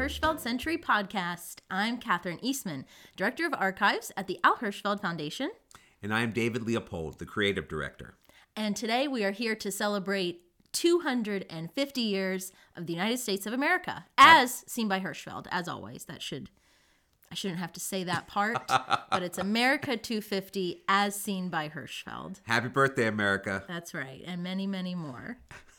Hirschfeld Century podcast. I'm Catherine Eastman, Director of Archives at the Al Hirschfeld Foundation. And I'm David Leopold, the Creative Director. And today we are here to celebrate 250 years of the United States of America, as seen by Hirschfeld, as always. I shouldn't have to say that part, but it's America 250 as seen by Hirschfeld. Happy birthday, America. That's right, and many, many more.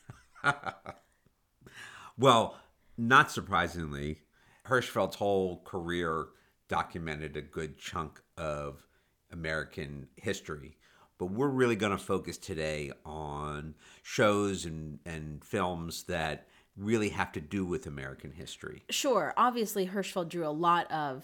Well, not surprisingly, Hirschfeld's whole career documented a good chunk of American history. But we're really going to focus today on shows and films that really have to do with American history. Sure. Obviously, Hirschfeld drew a lot of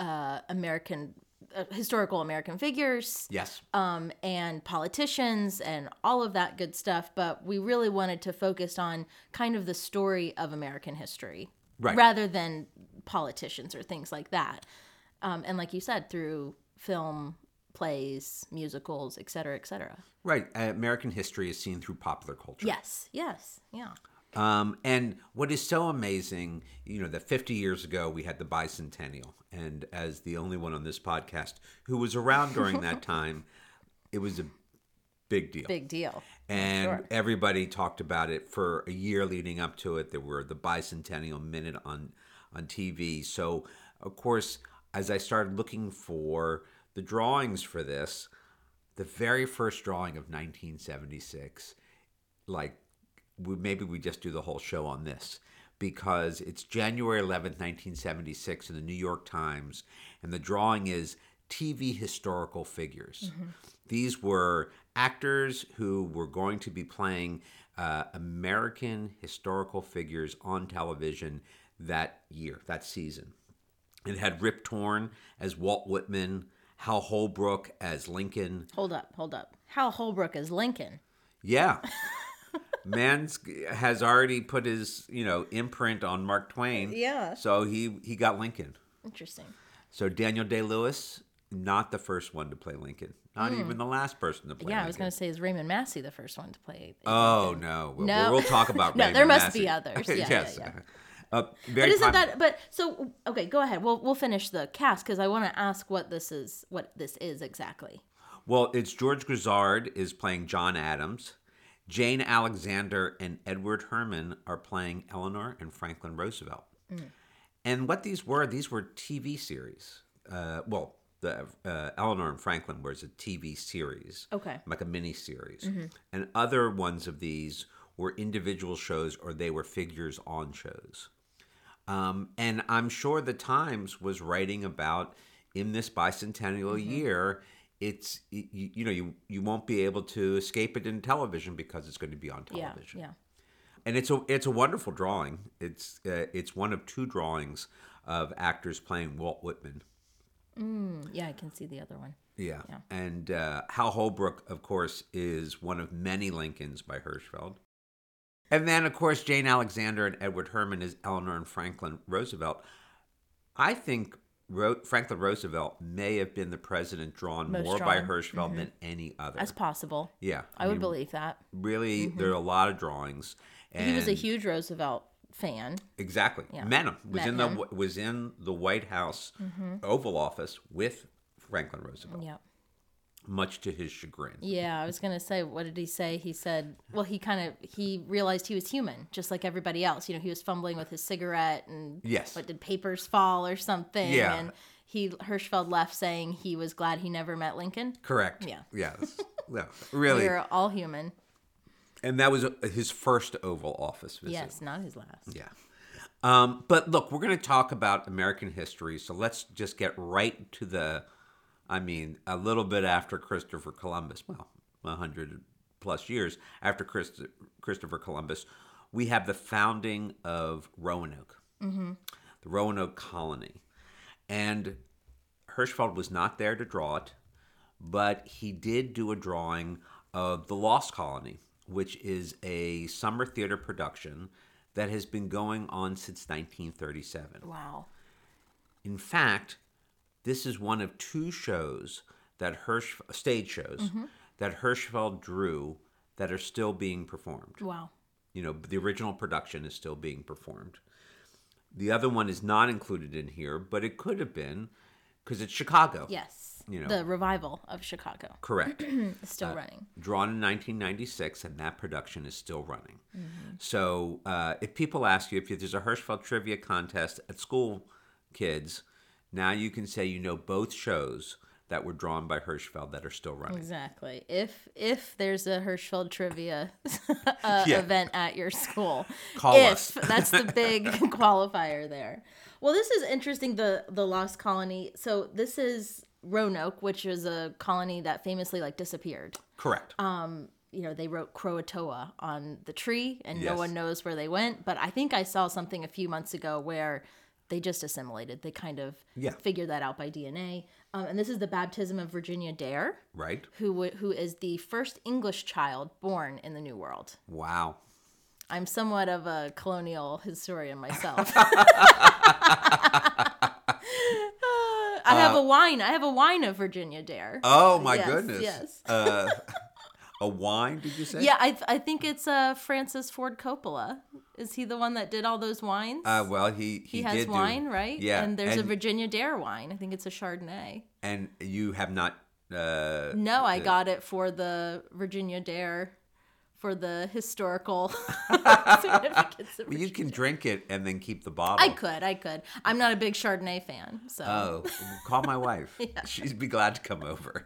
historical American figures. Yes. And politicians and all of that good stuff. But we really wanted to focus on kind of the story of American history. Right. Rather than politicians or things like that. And like you said, through film, plays, musicals, et cetera, et cetera. Right. American history is seen through popular culture. Yes. Yeah. And what is so amazing, that 50 years ago we had the bicentennial. And as the only one on this podcast who was around during that time, it was a big deal. Big deal. And sure. Everybody talked about it for a year leading up to it. There were the bicentennial minute on TV. So, of course, as I started looking for the drawings for this, the very first drawing of 1976, maybe we just do the whole show on this, because it's January 11th, 1976 in the New York Times, and the drawing is TV historical figures. Mm-hmm. These were actors who were going to be playing American historical figures on television that year, that season. It had Rip Torn as Walt Whitman, Hal Holbrook as Lincoln. Hold up. Hal Holbrook as Lincoln. Yeah. Man has already put his, imprint on Mark Twain. Yeah. So he got Lincoln. Interesting. So Daniel Day-Lewis, not the first one to play Lincoln. Not even the last person to play Lincoln. Yeah, I was going to say, is Raymond Massey the first one to play Lincoln? Oh, no. We'll talk about Raymond there must Massey. be others. Yeah, yes. Yeah. Okay, go ahead. We'll finish the cast because I want to ask what this is exactly. Well, it's George Grizzard is playing John Adams. Jane Alexander and Edward Herman are playing Eleanor and Franklin Roosevelt. Mm. And what these were TV series. The Eleanor and Franklin was a TV series. Okay. Like a mini series. Mm-hmm. And other ones of these were individual shows or they were figures on shows. And I'm sure the Times was writing about in this bicentennial mm-hmm. year, it's you won't be able to escape it in television because it's going to be on television. Yeah. And it's a wonderful drawing. It's one of two drawings of actors playing Walt Whitman. Yeah, I can see the other one. Yeah. And Hal Holbrook, of course, is one of many Lincolns by Hirschfeld. And then, of course, Jane Alexander and Edward Herman is Eleanor and Franklin Roosevelt. I think Franklin Roosevelt may have been the president drawn more by Hirschfeld mm-hmm. than any other. That's possible. Yeah. I would believe that. Really, mm-hmm. there are a lot of drawings. And he was a huge Roosevelt fan. Exactly. Yeah. Met him. Was in the White House mm-hmm. Oval Office with Franklin Roosevelt. Yeah. Much to his chagrin. Yeah, I was going to say, what did he say? He said, well, he realized he was human, just like everybody else. He was fumbling with his cigarette and yes. What did papers fall or something? Yeah. And Hirschfeld left saying he was glad he never met Lincoln. Correct. Yeah. Yes. No, really. We're all human. And that was his first Oval Office visit. Yes, not his last. Yeah. But look, we're going to talk about American history, so let's just get right to a little bit after Christopher Columbus, 100 plus years after Christopher Columbus, we have the founding of Roanoke, mm-hmm. the Roanoke colony. And Hirschfeld was not there to draw it, but he did do a drawing of The Lost Colony, which is a summer theater production that has been going on since 1937. Wow. In fact, this is one of two shows that stage shows mm-hmm. that Hirschfeld drew that are still being performed. Wow. The original production is still being performed. The other one is not included in here, but it could have been because it's Chicago. Yes. You know. The revival of Chicago. Correct. Is still running. Drawn in 1996, and that production is still running. Mm-hmm. So if people ask you if there's a Hirschfeld trivia contest at school, kids, now you can say you know both shows that were drawn by Hirschfeld that are still running. Exactly. If there's a Hirschfeld trivia Yeah. event at your school, Call us. That's the big qualifier there. Well, this is interesting. The Lost Colony. So this is Roanoke, which is a colony that famously disappeared. Correct. They wrote Croatoa on the tree, and no Yes. one knows where they went. But I think I saw something a few months ago where they just assimilated. They kind of figured that out by DNA. And this is the baptism of Virginia Dare, Right. who is the first English child born in the New World. Wow. I'm somewhat of a colonial historian myself. I have a wine. I have a wine of Virginia Dare. Oh my Yes, goodness. yes. A wine? Did you say? Yeah, I think it's Francis Ford Coppola. Is he the one that did all those wines? Well, he he has did wine, do, right? Yeah. And there's a Virginia Dare wine. I think it's a Chardonnay. And you have not. No, I got it for the Virginia Dare, for the historical significance of You Virginia. can drink it and then keep the bottle. I could. I'm not a big Chardonnay fan, so. Oh, call my wife. She'd be glad to come over.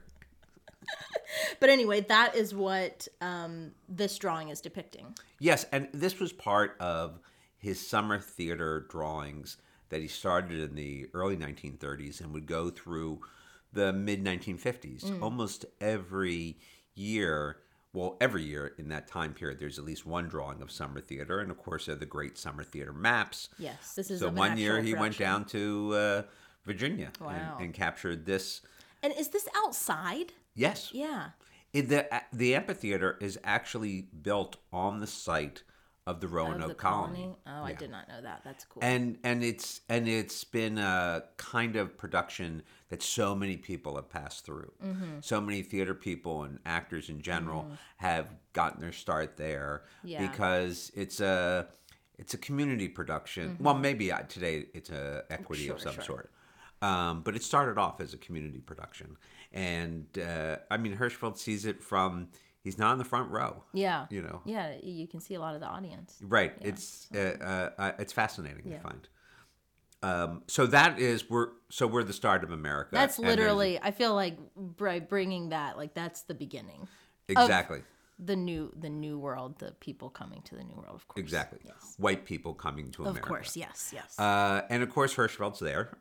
But anyway, that is what this drawing is depicting. Yes, and this was part of his summer theater drawings that he started in the early 1930s and would go through the mid 1950s. Almost every year, every year in that time period, there's at least one drawing of summer theater, and of course, there are the great summer theater maps. Yes, this is So of an one year actual he went production. down to Virginia Wow. and captured this. And is this outside? Yes. Yeah. The amphitheater is actually built on the site of the Of Roanoke the colony. Oh, I Yeah. did not know that. That's cool. And it's been a kind of production that so many people have passed through. Mm-hmm. So many theater people and actors in general have gotten their start there Yeah. because it's a community production. Well, maybe today it's a equity of some Sure. sort. But it started off as a community production. And, Hirschfeld sees it from, he's not in the front row. yeah. You know. Yeah, you can see a lot of the audience. Right. Yeah. It's fascinating Yeah. to find. So that is, we're the start of America. That's and there's- literally, I feel like by bringing that, that's the beginning. Exactly. The new world, the people coming to the new world, of course. Exactly. Yes. White people coming to Of America. course, yes. And of course, Hirschfeld's there,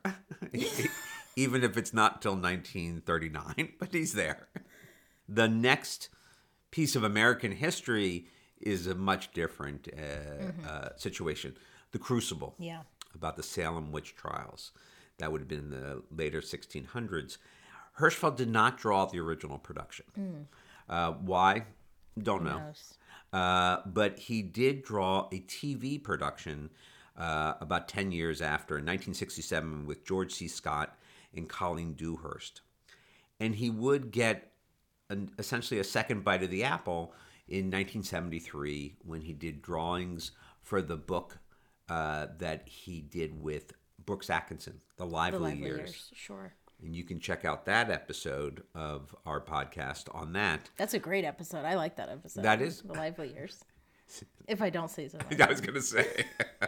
even if it's not till 1939, but he's there. The next piece of American history is a much different situation. The Crucible, Yeah. about the Salem witch trials. That would have been in the later 1600s. Hirschfeld did not draw the original production. Why? Don't know. knows? But he did draw a TV production about 10 years after, in 1967, with George C. Scott and Colleen Dewhurst. And he would get essentially a second bite of the apple in 1973 when he did drawings for the book that he did with Brooks Atkinson, The Lively Years. Sure. And you can check out that episode of our podcast on that. That's a great episode. I like that episode. That is. The Lively Years. If I don't say so. I was going to say.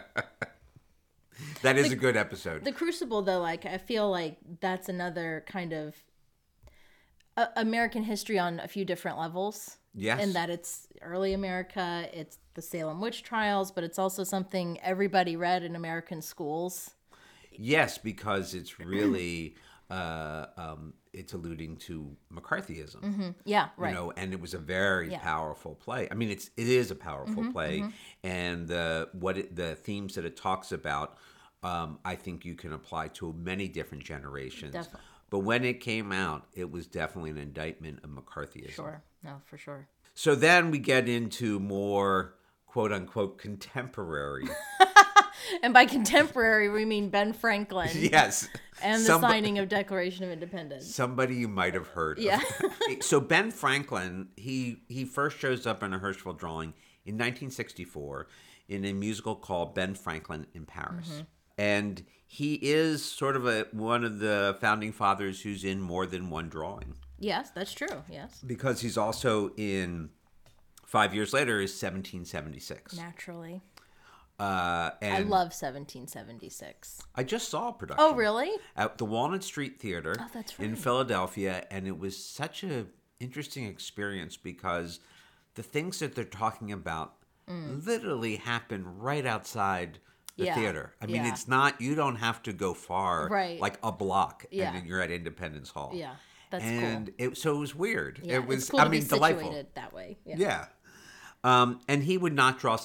That is a good episode. The Crucible, though, I feel like that's another kind of American history on a few different levels. Yes. In that it's early America, it's the Salem witch trials, but it's also something everybody read in American schools. Yes, because it's really it's alluding to McCarthyism. Yeah, right. You know, and it was a very powerful play. I mean, it is a powerful play, and the themes that it talks about, I think you can apply to many different generations. Definitely. But when it came out, it was definitely an indictment of McCarthyism. Sure. No, for sure. So then we get into more quote unquote contemporary. And by contemporary, we mean Ben Franklin. Yes. And the signing of Declaration of Independence. Somebody you might have heard Yeah. of. So Ben Franklin, he first shows up in a Hirschfeld drawing in 1964 in a musical called Ben Franklin in Paris. And he is sort of one of the founding fathers who's in more than one drawing. Yes, that's true. Yes. Because he's also in 5 years later is 1776. Naturally. And I love 1776. I just saw a production. Oh, really? At the Walnut Street Theater Oh, that's in right. Philadelphia, and it was such a interesting experience because the things that they're talking about literally happen right outside the Yeah, theater. I mean, yeah. it's not, you don't have to go far, Right. like a block, Yeah. and then you're at Independence Hall. Yeah, that's and cool. So it was weird. Yeah, it was, it's cool I to mean, be delightful. situated that way. Yeah. Yeah. And he would not draw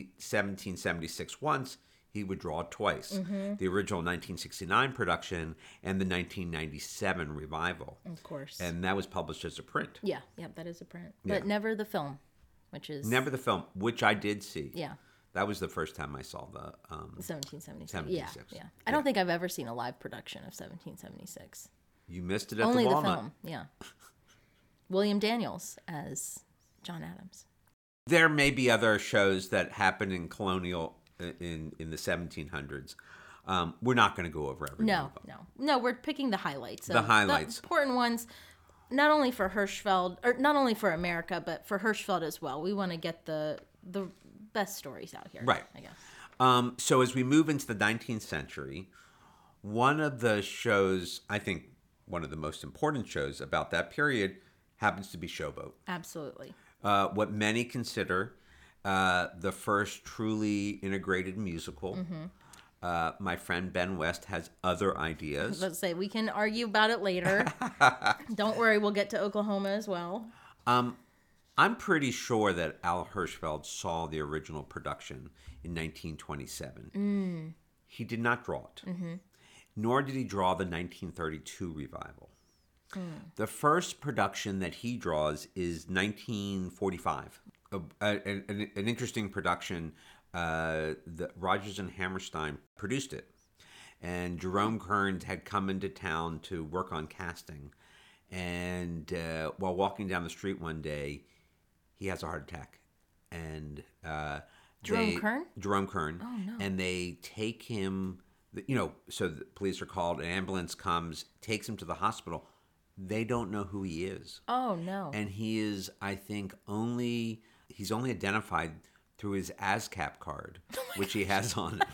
1776 once. He would draw it twice. Mm-hmm. The original 1969 production and the 1997 revival. Of course. And that was published as a print. Yeah, that is a print. But never the film, which is... Never the film, which I did see. Yeah. That was the first time I saw the... 1776. 76. Yeah. I don't think I've ever seen a live production of 1776. You missed it at Only the the Walnut. film, yeah. William Daniels as John Adams. There may be other shows that happened in colonial... in the 1700s. We're not going to go over every one of them. No. We're picking the highlights. The highlights. The important ones, not only for Hirschfeld, or not only for America, but for Hirschfeld as well. We want to get the best stories out here. Right. I guess. So as we move into the 19th century, one of the shows, I think one of the most important shows about that period happens to be Showboat. Absolutely. What many consider the first truly integrated musical. Mm-hmm. My friend Ben West has other ideas. Let's say we can argue about it later. Don't worry, we'll get to Oklahoma as well. I'm pretty sure that Al Hirschfeld saw the original production in 1927. He did not draw it, nor did he draw the 1932 revival. The first production that he draws is 1945. An interesting production. The Rodgers and Hammerstein produced it, and Jerome Kern had come into town to work on casting. And while walking down the street one day, he has a heart attack. And Jerome Kern? Jerome Kern. Oh, no. And they take him. So the police are called. An ambulance comes, takes him to the hospital. They don't know who he is. Oh, no. And he is, I think, he's only identified through his ASCAP card, which he has on him.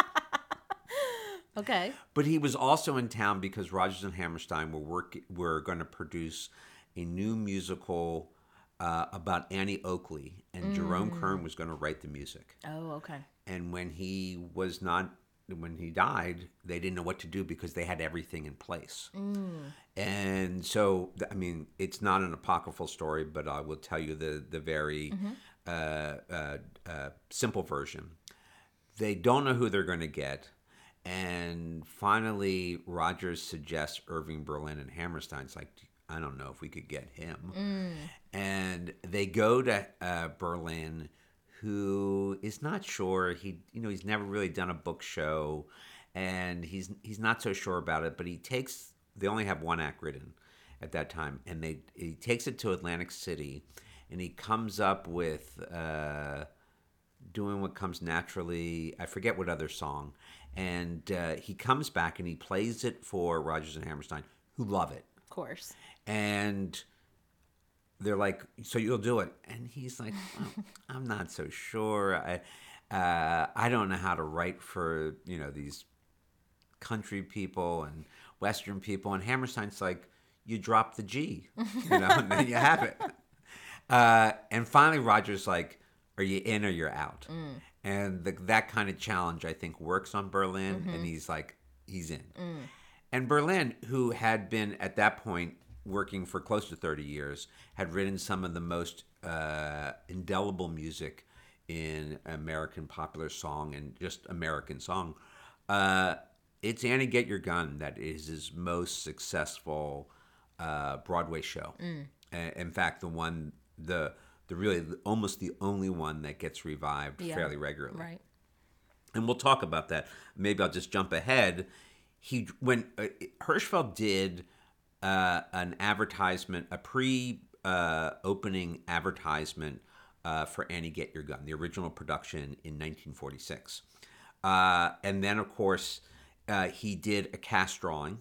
Okay. But he was also in town because Rodgers and Hammerstein were going to produce a new musical about Annie Oakley, and Jerome Kern was going to write the music. Oh, okay. And when he died, they didn't know what to do because they had everything in place. And so, I mean, it's not an apocryphal story, but I will tell you the very simple version. They don't know who they're going to get. And finally, Rodgers suggests Irving Berlin, and Hammerstein's like, I don't know if we could get him. And they go to Berlin, who is not sure. He's never really done a book show, and he's not so sure about it. But they only have one act written at that time, and he takes it to Atlantic City, and he comes up with Doing What Comes Naturally. I forget what other song. And he comes back and he plays it for Rodgers and Hammerstein, who love it. Of course. And they're like, so you'll do it? And he's like, well, I'm not so sure. I don't know how to write for, these country people and Western people. And Hammerstein's like, you drop the G, and then you have it. And finally, Rodgers like, are you in or you're out? And that kind of challenge, I think, works on Berlin. And he's like, he's in. And Berlin, who had been at that point working for close to 30 years, had written some of the most indelible music in American popular song and just American song. It's Annie Get Your Gun that is his most successful Broadway show. In fact, the really almost the only one that gets revived fairly regularly. Right. And we'll talk about that. Maybe I'll just jump ahead. When Hirschfeld did an advertisement, a pre-opening advertisement for Annie Get Your Gun, the original production in 1946. And then, of course, he did a cast drawing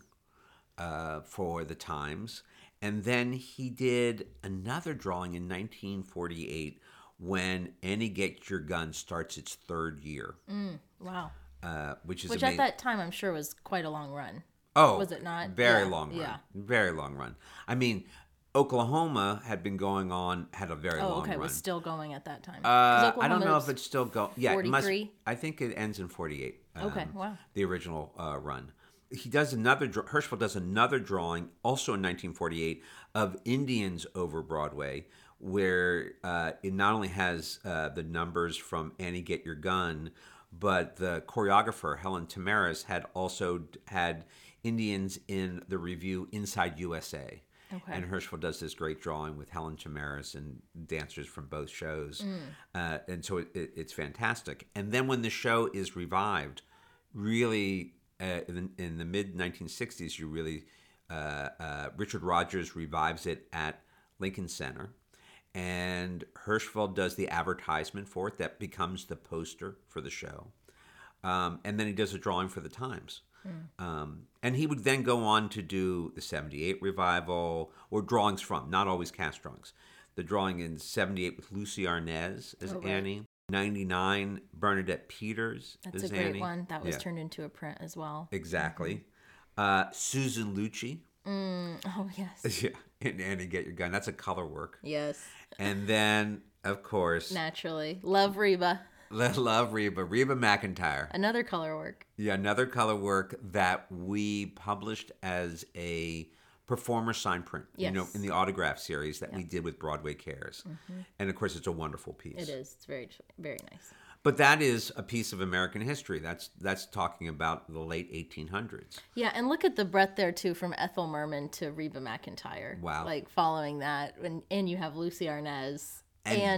for the Times. And then he did another drawing in 1948 when Annie Get Your Gun starts its third year. Wow. Which is Which amazing. at that time, I'm sure, was quite a long run. Oh, was it not? Very Yeah, long run. yeah. Very long run. I mean, Oklahoma had been going on, had a very Oh, long okay. run. Was still going at that time. 'Cause I don't know Oklahoma's if it's still going. Yeah, it must. 43? I think it ends in 48. Okay, wow. The original run. He does another. Hirschfeld does another drawing, also in 1948, of Indians over Broadway, where it not only has the numbers from Annie Get Your Gun, but the choreographer Helen Tamaris had also had Indians in the review Inside USA. Okay. And Hirschfeld does this great drawing with Helen Tamaris and dancers from both shows. And so it's fantastic. And then when the show is revived, really in the mid-1960s, you really, Richard Rodgers revives it at Lincoln Center. And Hirschfeld does the advertisement for it that becomes the poster for the show. And then he does a drawing for the Times. And he would then go on to do the 78 revival, or drawings from, not always cast drawings. The drawing in 78 with Lucy Arnaz as Annie. 99, Bernadette Peters That's as a great Annie. one. That was Yeah, turned into a print as well. exactly. Susan Lucci. Oh, yes. Yeah, and Annie Get Your Gun. That's a color work. Yes. And then, of course, Naturally. Love Reba. love Reba McEntire. Another color work. Yeah, another color work that we published as a performer sign print, Yes. in the autograph series that we did with Broadway Cares. And of course, it's a wonderful piece. It is. It's very, very nice. But that is a piece of American history. That's talking about the late 1800s. Yeah, and look at the breadth there too, from Ethel Merman to Reba McEntire. Wow. Like following that, and you have Lucy Arnaz And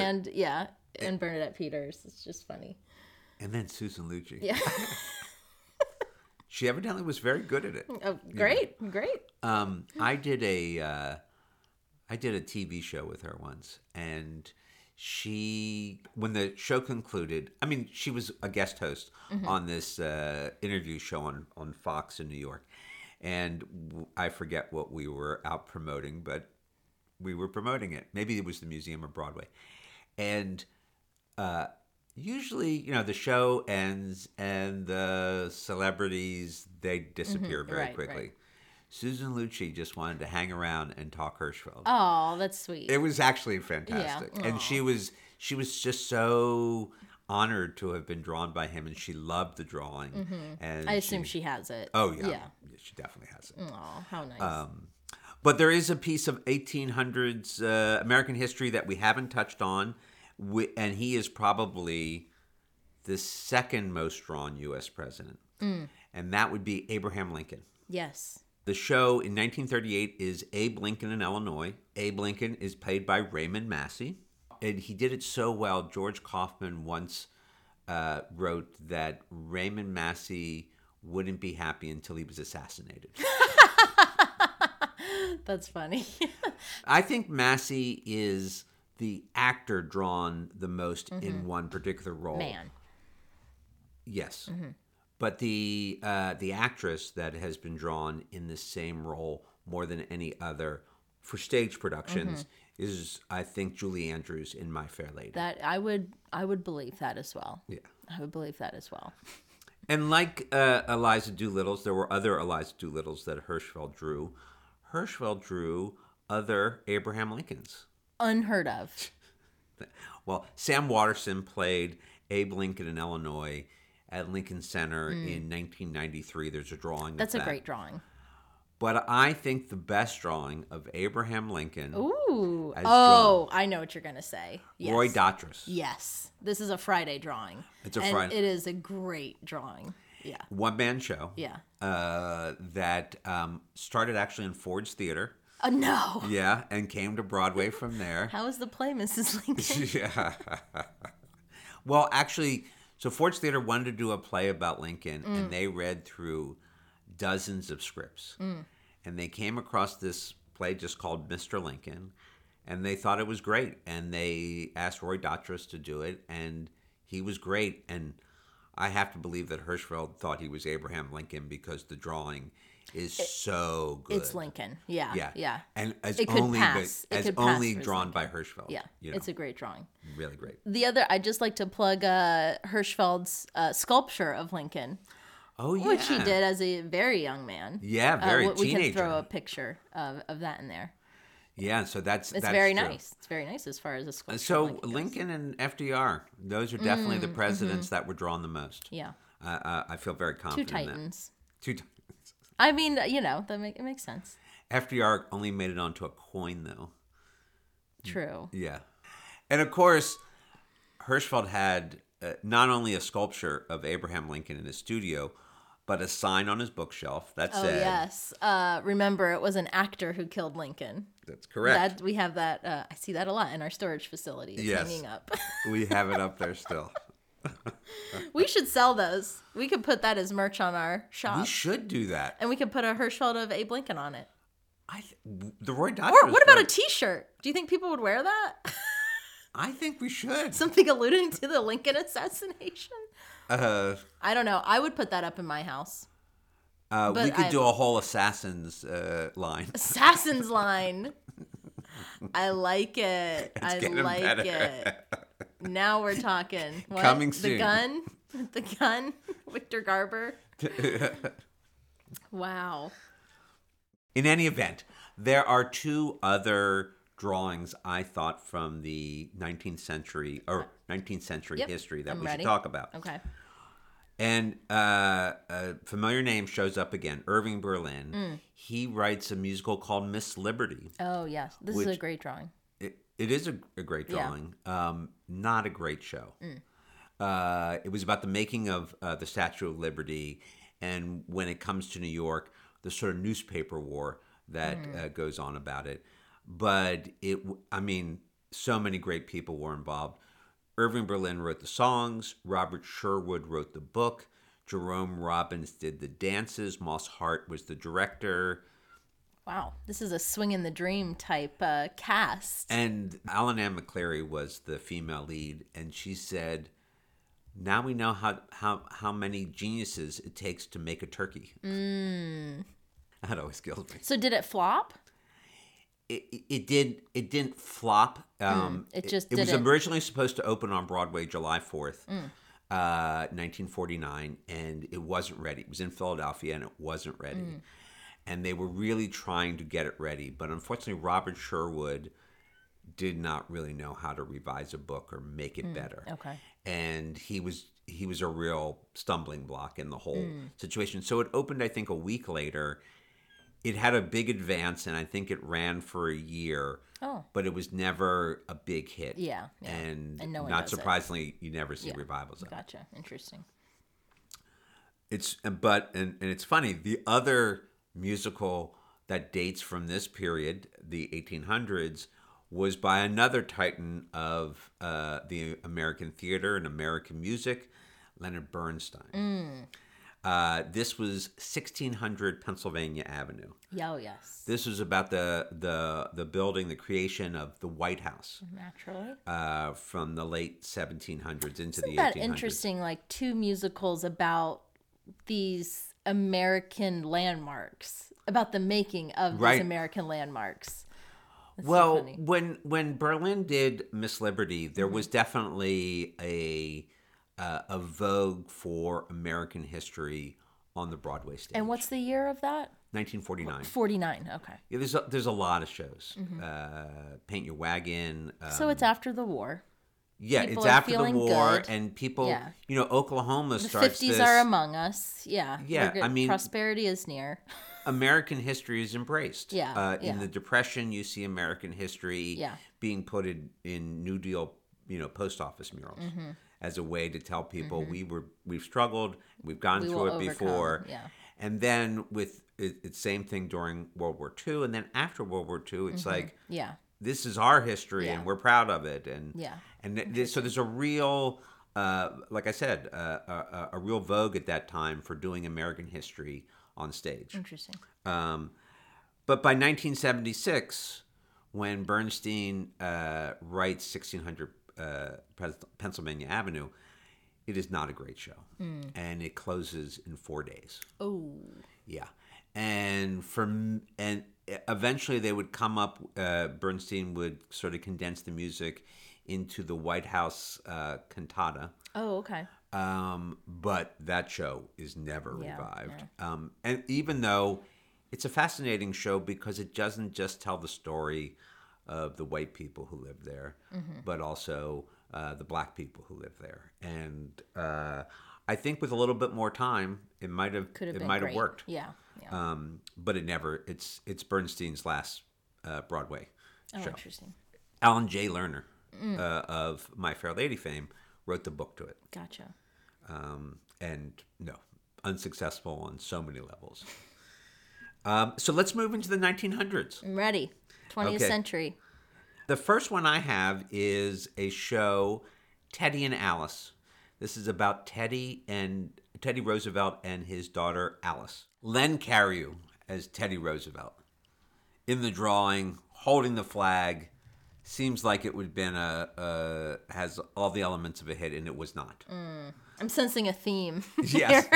and Bernadette Peters. It's just funny. And then Susan Lucci. Yeah. She evidently was very good at it. Oh, great, great. I did a TV show with her once, and when the show concluded, I mean, she was a guest host on this interview show on Fox in New York, and I forget what we were out promoting, but we were promoting it. Maybe it was the Museum of Broadway, and usually, the show ends and the celebrities, they disappear very Right, quickly. right. Susan Lucci just wanted to hang around and talk Hirschfeld. Oh, that's sweet. It was actually fantastic. Yeah. And Aw. she was just so honored to have been drawn by him, and she loved the drawing. And I assume she has it. Oh, yeah. Yeah. She definitely has it. Oh, how nice. But there is a piece of 1800s American history that we haven't touched on, and he is probably the second most drawn U.S. president. And that would be Abraham Lincoln. Yes. The show in 1938 is Abe Lincoln in Illinois. Abe Lincoln is played by Raymond Massey. And he did it so well, George Kaufman once wrote that Raymond Massey wouldn't be happy until he was assassinated. That's funny. I think Massey is the actor drawn the most in one particular role. Man. Yes. But the actress that has been drawn in the same role more than any other for stage productions is, I think, Julie Andrews in My Fair Lady. That I would believe that as well. Yeah. I would believe that as well. And like Eliza Doolittle's, there were other Eliza Doolittle's that Hirschfeld drew. Hirschfeld drew other Abraham Lincolns. Unheard of. Well, Sam Waterston played Abe Lincoln in Illinois at Lincoln Center in 1993. There's a drawing That's of a that. great drawing. But I think the best drawing of Abraham Lincoln, Ooh. As Oh, I know what you're going to say. Yes. Roy Dotrice. Yes. This is a Friday drawing. It's a and Friday. It is a great drawing. Yeah. One-man show. Yeah. That started actually in Ford's Theater. Oh, no. Yeah, and came to Broadway from there. How is the play, Mrs. Lincoln? Yeah. Well, actually, so Ford's Theater wanted to do a play about Lincoln, and they read through dozens of scripts. And they came across this play just called Mr. Lincoln, and they thought it was great. And they asked Roy Dotrice to do it, and he was great. And I have to believe that Hirschfeld thought he was Abraham Lincoln because the drawing is so good. It's Lincoln. Yeah. Yeah. Yeah. And as It could only pass. It as could pass only for drawn Lincoln. by Hirschfeld. Yeah. You know, It's a great drawing. really great. The other, I'd just like to plug Hirschfeld's sculpture of Lincoln, Oh yeah. which he did as a very young man. Yeah, very We can teenager. throw a picture of that in there. Yeah, so that's Very true. nice. It's very nice as far as a sculpture. So of Lincoln goes. Lincoln and FDR, those are definitely the presidents that were drawn the most. Yeah. I feel very Two confident in that. titans. Two Titans. I mean, it makes sense. FDR only made it onto a coin, though. True. Yeah. And of course, Hirschfeld had not only a sculpture of Abraham Lincoln in his studio, but a sign on his bookshelf that Oh said, yes. Remember, it was an actor who killed Lincoln. That's correct. We have that. I see that a lot in our storage facility. It's Yes. hanging up. We have it up there still. We should sell those. We could put that as merch on our shop, We should do that. and we could put a Hirschfeld of Abe Lincoln on it. The Roy Dodger. Or what about a T-shirt? Do you think people would wear that? I think we should. Something alluding to the Lincoln assassination. Uh, I don't know. I would put that up in my house. we But could I- do a whole Assassins line. Assassin's line. I like it. I getting like better. it. Now we're talking. What? Coming The soon. gun? The gun? Victor Garber? Wow. In any event, there are two other drawings I thought from the 19th century Yep, history that I'm we ready. should talk about. Okay. And a familiar name shows up again, Irving Berlin. He writes a musical called Miss Liberty. Oh, yes. This is a great drawing. It is a great Yeah. drawing, not a great show. It was about the making of the Statue of Liberty, and when it comes to New York, the sort of newspaper war that goes on about it. But so many great people were involved. Irving Berlin wrote the songs. Robert Sherwood wrote the book. Jerome Robbins did the dances. Moss Hart was the director. Wow. This is a swing in the dream type cast. And Alan Ann McCleary was the female lead, and she said, "Now we know how many geniuses it takes to make a turkey." That always kills me. So did it flop? It didn't flop. It just was didn't. originally supposed to open on Broadway July 4th, 1949, and it wasn't ready. It was in Philadelphia, and it wasn't ready. And they were really trying to get it ready, but unfortunately, Robert Sherwood did not really know how to revise a book or make it better. Okay. And he was a real stumbling block in the whole situation. So it opened, I think, a week later. It had a big advance, and I think it ran for a year. Oh. But it was never a big hit. Yeah. And no one not does it. surprisingly, you never see revivals of it. Gotcha. Interesting. It's it's funny. The other musical that dates from this period, the 1800s, was by another titan of the American theater and American music, Leonard Bernstein. This was 1600 Pennsylvania Avenue. Oh, yes. This was about the building, the creation of the White House Naturally. from the late 1700s into Isn't the that 1800s. interesting? Like two musicals about these American landmarks, about the making of Right. these American landmarks. That's so Well, funny. when Berlin did Miss Liberty, there was definitely a vogue for American history on the Broadway stage. And what's the year of that? 1949. 49. Okay. Yeah, there's a lot of shows. Paint Your Wagon. So it's after the war. Yeah, people it's are after the feeling war, good. and people, Yeah. Oklahoma The starts 50s this. are among us. Yeah. Yeah, We're good. I mean- prosperity is near. American history is embraced. Yeah, In the Depression, you see American history Yeah. being put in New Deal, post office murals Mm-hmm. as a way to tell people we've struggled, we've gone We through will it overcome, before. yeah. And then with it's same thing during World War II, and then after World War II, it's like Yeah. this is our history Yeah. and we're proud of it. And Yeah. so there's a real, like I said, a real vogue at that time for doing American history on stage. Interesting. But by 1976, when Bernstein writes 1600 Pennsylvania Avenue, It is not a great show, and it closes in 4 days. Oh. Yeah, and eventually they would come up. Bernstein would sort of condense the music into the White House cantata. Oh, okay. But that show is never Yeah, revived. And even though it's a fascinating show because it doesn't just tell the story of the white people who live there, but also the black people who live there. And I think with a little bit more time, it might have Great. worked. Yeah. Yeah. But it never. It's Bernstein's last Broadway show. Interesting. Alan J. Lerner of My Fair Lady fame wrote the book to it. Gotcha. And no, unsuccessful on so many levels. So let's move into the 1900s. I'm ready. 20th Okay. century. The first one I have is a show, Teddy and Alice. This is about Teddy Roosevelt and his daughter Alice. Len Cariou as Teddy Roosevelt. In the drawing, holding the flag, seems like it would have been has all the elements of a hit, and it was not. I'm sensing a theme. Yes.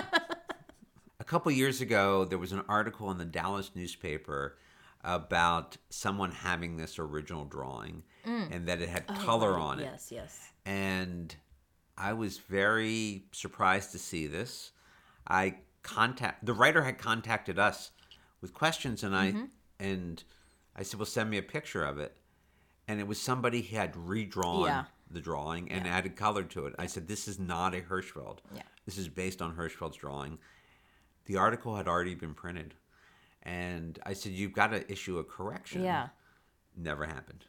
A couple years ago, there was an article in the Dallas newspaper about someone having this original drawing and that it had color on it. Yes, yes. And I was very surprised to see this. The writer had contacted us with questions, and I said, "Well, send me a picture of it." And it was somebody who had redrawn the drawing and added color to it. I said, "This is not a Hirschfeld. Yeah. This is based on Hirschfeld's drawing." The article had already been printed, and I said, "You've got to issue a correction." Yeah. Never happened.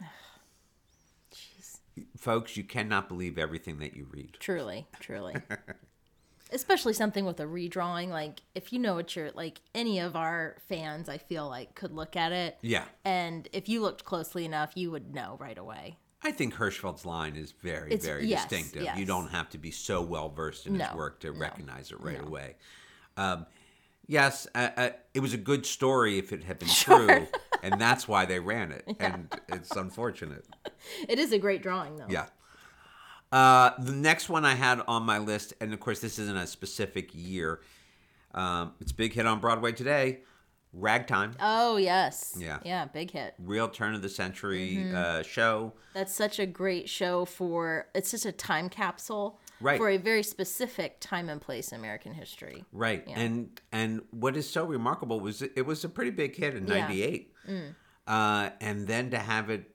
Jeez. Folks, you cannot believe everything that you read. Truly, truly. Especially something with a redrawing. Like, if you know what you're, like, any of our fans, I feel like, could look at it. Yeah. And if you looked closely enough, you would know right away. I think Hirschfeld's line is very Yes, distinctive. yes. You don't have to be so well versed in his No, work to no, recognize it right no. away. Yes, it was a good story if it had been true, and that's why they ran it. Yeah. And it's unfortunate. It is a great drawing, though. Yeah. The next one I had on my list, and of course this isn't a specific year. It's a big hit on Broadway today. Ragtime. Oh, yes. Yeah. Yeah, big hit. Real turn of the century show. That's such a great show it's just a time capsule Right. for a very specific time and place in American history. Right. Yeah. And what is so remarkable was it was a pretty big hit in Yeah. 98. And then to have it,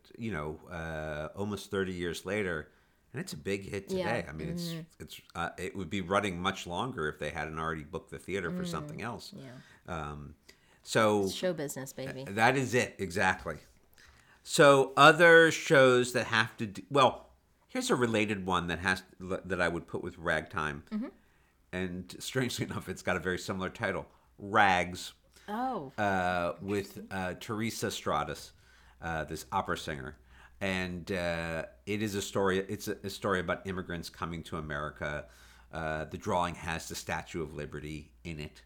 almost 30 years later, and it's a big hit today. Yeah. I mean, it's it would be running much longer if they hadn't already booked the theater for something else. Yeah. So It's show business, baby. that is it, exactly. So other shows that have to do, well, here's a related one that I would put with Ragtime. And strangely enough, it's got a very similar title, Rags, Oh. with Teresa Stratus, this opera singer. And it is a story. It's a story about immigrants coming to America. The drawing has the Statue of Liberty in it.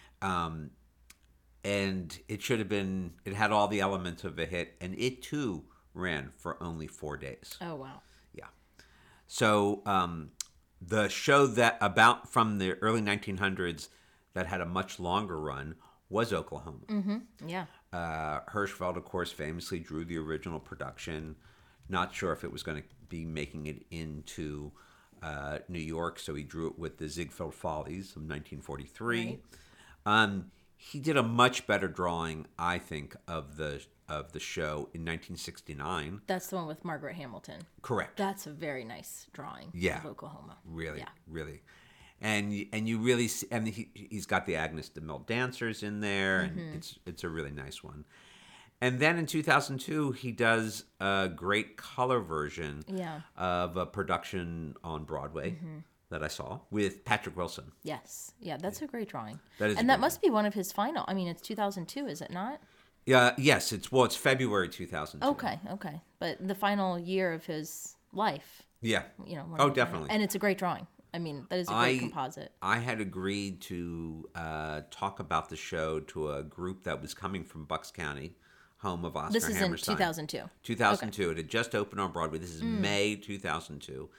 And it should have been, it had all the elements of a hit, and it too ran for only 4 days. Oh, wow. Yeah. So the show from the early 1900s that had a much longer run was Oklahoma. Yeah. Hirschfeld, of course, famously drew the original production. Not sure if it was going to be making it into New York, so he drew it with the Ziegfeld Follies of 1943. Right. He did a much better drawing, I think, of the show in 1969. That's the one with Margaret Hamilton. Correct. That's a very nice drawing of Oklahoma. Really, Yeah. really. And you really see, and he's got the Agnes DeMille dancers in there, and it's a really nice one. And then in 2002, he does a great color version of a production on Broadway that I saw with Patrick Wilson. Yes. Yeah, that's a great drawing. That is a and that great must be one of his final. I mean, it's 2002, is it not? Yeah. Yes. It's February 2002. Okay. But the final year of his life. Yeah. One Oh, of the- definitely. And it's a great drawing. I mean, that is a great composite. I had agreed to talk about the show to a group that was coming from Bucks County, home of Oscar This is in Hammerstein. 2002. 2002. It had just opened on Broadway. This is May 2002.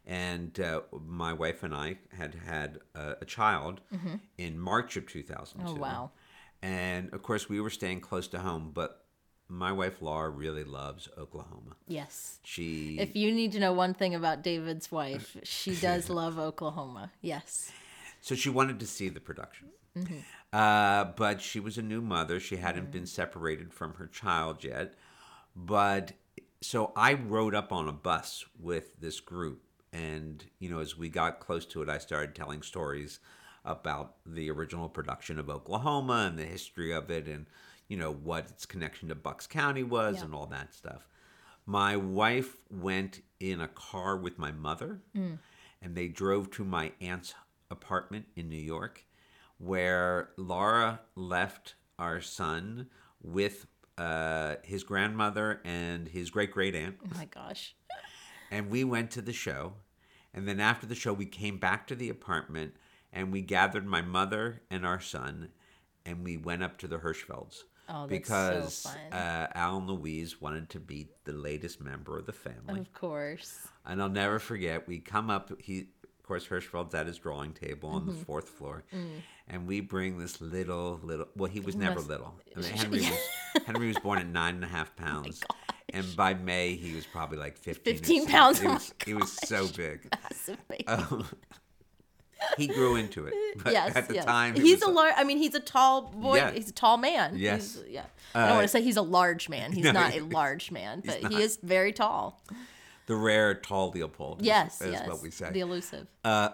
And my wife and I had a child in March of 2002. Oh, wow. And of course, we were staying close to home, but my wife Laura really loves Oklahoma. Yes. She If you need to know one thing about David's wife, she does love Oklahoma. Yes. So she wanted to see the production. But she was a new mother. She hadn't been separated from her child yet. But so I rode up on a bus with this group. And, as we got close to it, I started telling stories about the original production of Oklahoma and the history of it and, what its connection to Bucks County was and all that stuff. My wife went in a car with my mother, and they drove to my aunt's apartment in New York, where Laura left our son with his grandmother and his great-great-aunt. Oh, my gosh. And we went to the show. And then after the show, we came back to the apartment, and we gathered my mother and our son, and we went up to the Hirschfelds. Oh, that's because so fun. Al and Louise wanted to meet the latest member of the family. Of course. And I'll never forget, we come up, of course, Hirschfeld's at his drawing table on the fourth floor. And we bring this little, well, he was never little. I mean, Henry was born at 9.5 pounds. And by May, he was probably like 15 pounds. He was so big. Massive baby. He grew into it. But Yes, at the yes. time, He's a large. I mean, he's a tall boy. Yeah. He's a tall man. Yes. Yeah. I don't want to say he's a large man. He's No, not a large man, but he is very tall. the rare tall Leopold. Yes, is yes. what we say. The elusive.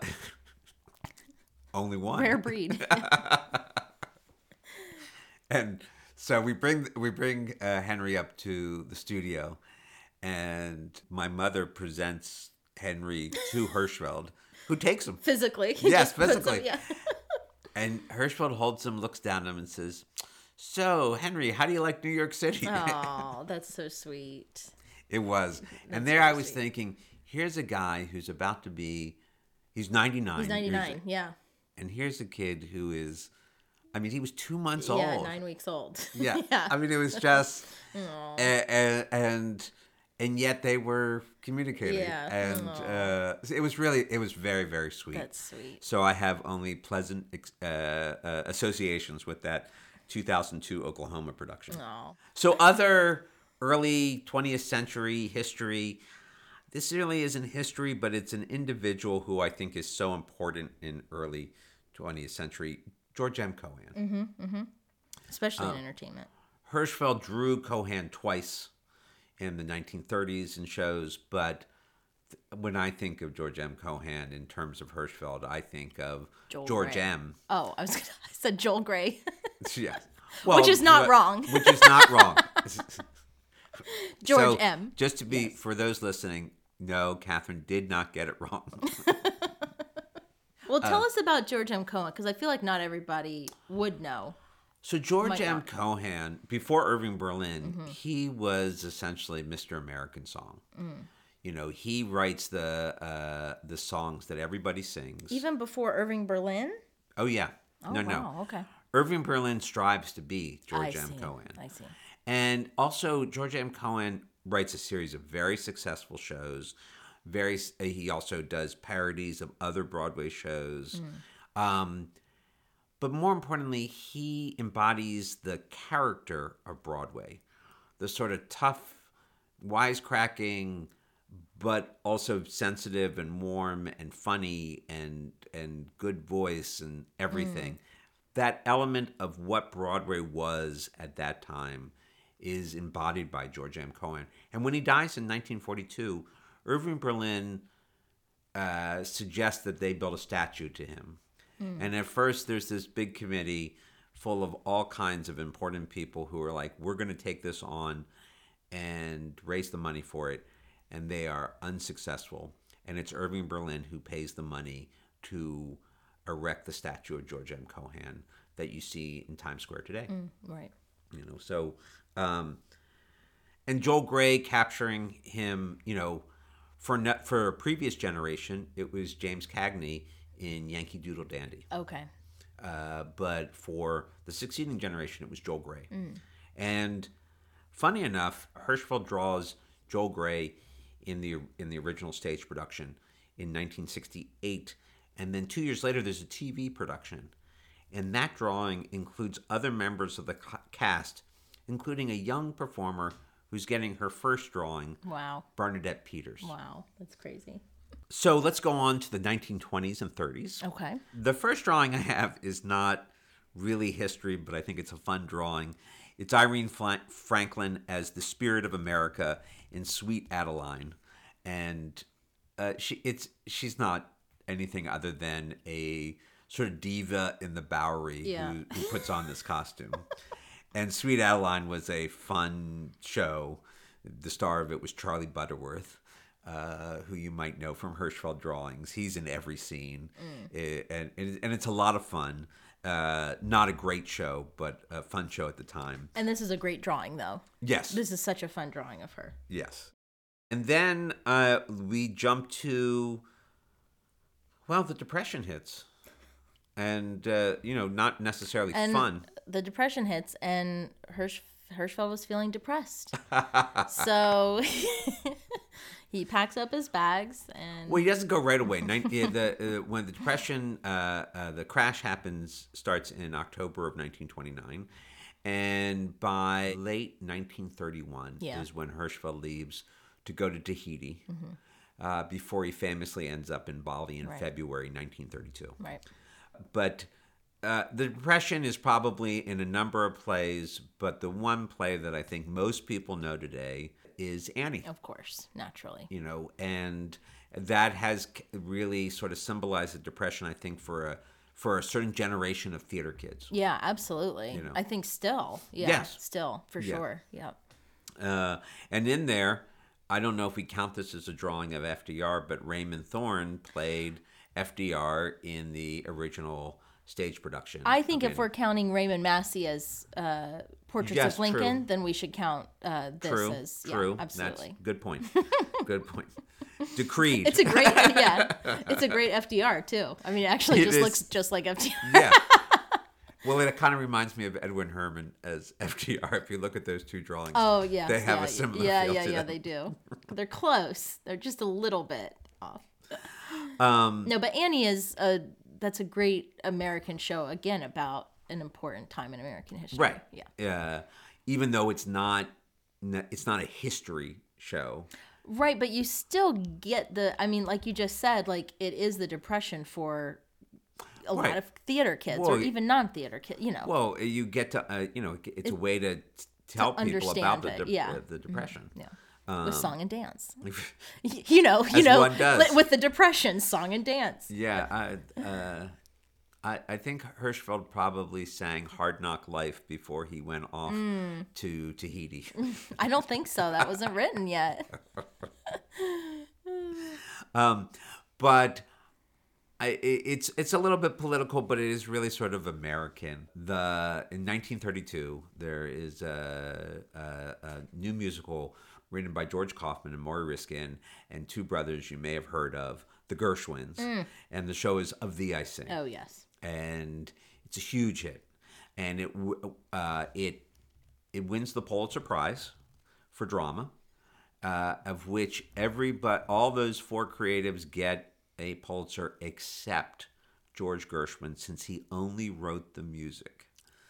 Only one. Rare breed. And so we bring Henry up to the studio, and my mother presents Henry to Hirschfeld, who takes him. Physically. He Yes, just puts him- physically. yeah. And Hirschfeld holds him, looks down at him, and says, "So, Henry, how do you like New York City?" Oh, that's so sweet. It was. And there I was thinking, here's a guy who's about to be, he's 99. He's 99. Yeah. And here's a kid who is, I mean, he was 2 months old. Yeah, 9 weeks old. Yeah. Yeah. I mean, it was just, and yet they were communicating. Yeah. And it was very, very sweet. That's sweet. So I have only pleasant associations with that 2002 Oklahoma production. Oh. So other early 20th century history, this really isn't history, but it's an individual who I think is so important in early 20th century, George M. Cohan. Especially in entertainment. Hirschfeld drew Cohan twice in the 1930s in shows, but when I think of George M. Cohan in terms of Hirschfeld, I think of George Gray. M. Oh, I said Joel Gray. Yes. Which is not wrong. Which is not wrong. George So, M. Just to be, for those listening, no, Catherine did not get it wrong. Well, tell us about George M. Cohan, because I feel like not everybody would know. So George Might M. not. Cohan, before Irving Berlin, he was essentially Mr. American Song. He writes the songs that everybody sings. Even before Irving Berlin? Oh yeah, Oh, no. wow, okay. Irving Berlin strives to be George I M. see. Cohan. I see. And also, George M. Cohan writes a series of very successful shows. He also does parodies of other Broadway shows. But more importantly, he embodies the character of Broadway. The sort of tough, wisecracking, but also sensitive and warm and funny and good voice and everything. That element of what Broadway was at that time is embodied by George M. Cohan. And when he dies in 1942, Irving Berlin suggests that they build a statue to him. And at first, there's this big committee full of all kinds of important people who are like, we're going to take this on and raise the money for it. And they are unsuccessful. And it's Irving Berlin who pays the money to erect the statue of George M. Cohan that you see in Times Square today. Right. So, and Joel Gray capturing him, for a previous generation, it was James Cagney in Yankee Doodle Dandy. Okay. But for the succeeding generation, it was Joel Gray. And funny enough, Hirschfeld draws Joel Gray in the original stage production in 1968. And then 2 years later, there's a TV production. And that drawing includes other members of the cast, including a young performer who's getting her first drawing, Wow. Bernadette Peters. Wow. That's crazy. So let's go on to the 1920s and 30s. Okay. The first drawing I have is not really history, but I think it's a fun drawing. It's Irene Franklin as the Spirit of America in Sweet Adeline. And she's not anything other than a sort of diva in the Bowery who puts on this costume. And Sweet Adeline was a fun show. The star of it was Charlie Butterworth, who you might know from Hirschfeld drawings. He's in every scene, and it's a lot of fun. Not a great show, but a fun show at the time. And this is a great drawing, though. Yes. This is such a fun drawing of her. Yes. And then we jump to, well, the Depression hits. And, not necessarily fun. The Depression hits, and Hirschfeld was feeling depressed. So he packs up his bags and... Well, he doesn't go right away. When the Depression, the crash starts in October of 1929. And by late 1931 is when Hirschfeld leaves to go to Tahiti before he famously ends up in Bali in February 1932. Right. But the Depression is probably in a number of plays, but the one play that I think most people know today is Annie. Of course, naturally. And that has really sort of symbolized the Depression, I think, for a certain generation of theater kids. Yeah, absolutely. I think still. Yeah, yes. Still, for sure. Yep. And in there, I don't know if we count this as a drawing of FDR, but Raymond Thorne played FDR in the original stage production. I think if we're counting Raymond Massey as Portraits of Lincoln, true. then we should count this as true. Absolutely. That's good point. Good point. Decreed. It's a great it's a great FDR too. I mean, it actually looks just like FDR. Yeah. Well, it kind of reminds me of Edwin Herman as FDR. If you look at those two drawings, they have a similar feel to them. They do. They're close. They're just a little bit off. No, but Annie that's a great American show, again, about an important time in American history. Right. Yeah. Even though it's not a history show. Right, but you still get like you just said, like it is the Depression for a lot of theater kids or even non-theater kids, Well, you get to, it's a way to tell people about the Depression. Yeah. With song and dance. One does. With the Depression, song and dance. Yeah. I think Hirschfeld probably sang Hard Knock Life before he went off to Tahiti. I don't think so. That wasn't written yet. But it's a little bit political, but it is really sort of American. In 1932, there is a new musical written by George Kaufman and Maury Riskin and two brothers you may have heard of, the Gershwins. And the show is Of Thee I Sing. Oh, yes. And it's a huge hit. And it wins the Pulitzer Prize for drama, of which all those four creatives get a Pulitzer except George Gershwin, since he only wrote the music.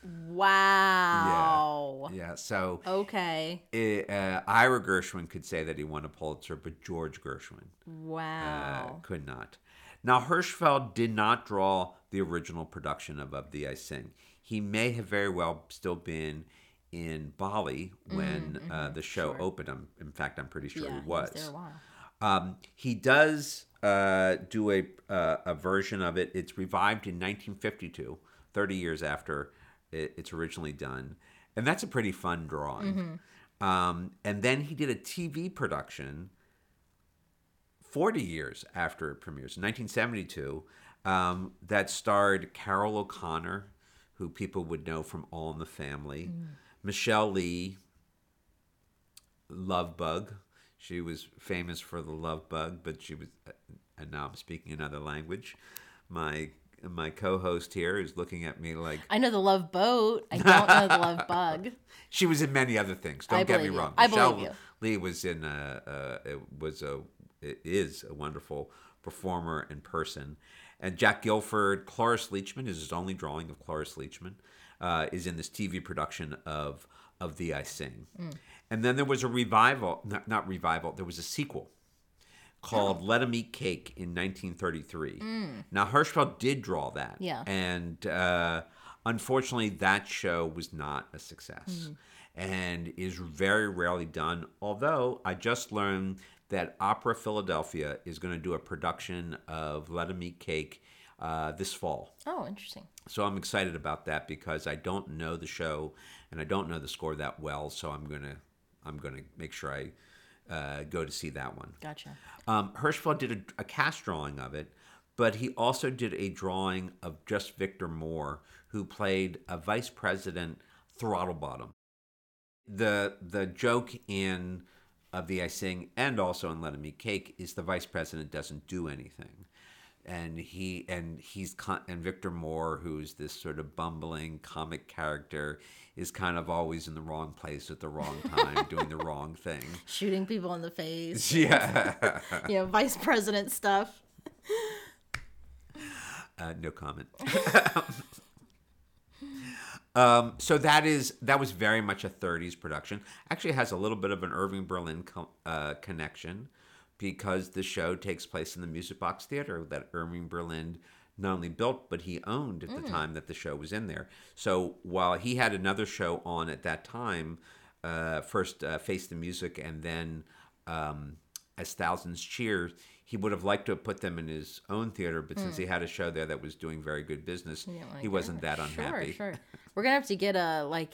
Wow. Yeah. So okay. Ira Gershwin could say that he won a Pulitzer, but George Gershwin could not. Now, Hirschfeld did not draw the original production of Thee I Sing. He may have very well still been in Bali when the show opened. In fact, I'm pretty sure he was. He was there a while. He does do a version of it. It's revived in 1952, 30 years after it's originally done. And that's a pretty fun drawing. And then he did a TV production 40 years after it premieres, in 1972, that starred Carol O'Connor, who people would know from All in the Family, Michelle Lee, Love Bug. She was famous for the Love Bug, but she was, and now I'm speaking another language. My co-host here is looking at me like... I know the Love Boat. I don't know the Love Bug. She was in many other things. Don't get me wrong. I believe you. Lee was in is a wonderful performer and person. And Jack Gilford, Cloris Leachman is his only drawing of Cloris Leachman, is in this TV production of Thee I Sing. And then there was a revival, not revival, there was a sequel called Let 'Em Eat Cake in 1933. Now, Hirschfeld did draw that. Yeah. And unfortunately, that show was not a success and is very rarely done. Although I just learned that Opera Philadelphia is going to do a production of Let 'Em Eat Cake this fall. Oh, interesting. So I'm excited about that because I don't know the show and I don't know the score that well. So I'm gonna make sure I go to see that one. Gotcha. Hirschfeld did a cast drawing of it, but he also did a drawing of just Victor Moore, who played a vice president Throttlebottom. The joke in Of Thee I Sing and also in Let 'Em Eat Cake is the vice president doesn't do anything. And Victor Moore, who's this sort of bumbling comic character, is kind of always in the wrong place at the wrong time, doing the wrong thing. Shooting people in the face. Yeah. Vice president stuff. No comment. So that was very much a 30s production. Actually, it has a little bit of an Irving Berlin connection because the show takes place in the Music Box Theater that Irving Berlin not only built, but he owned at the time that the show was in there. So while he had another show on at that time, first Face the Music and then As Thousands Cheer, he would have liked to have put them in his own theater, but since he had a show there that was doing very good business, he wasn't that unhappy. Sure. We're going to have to get like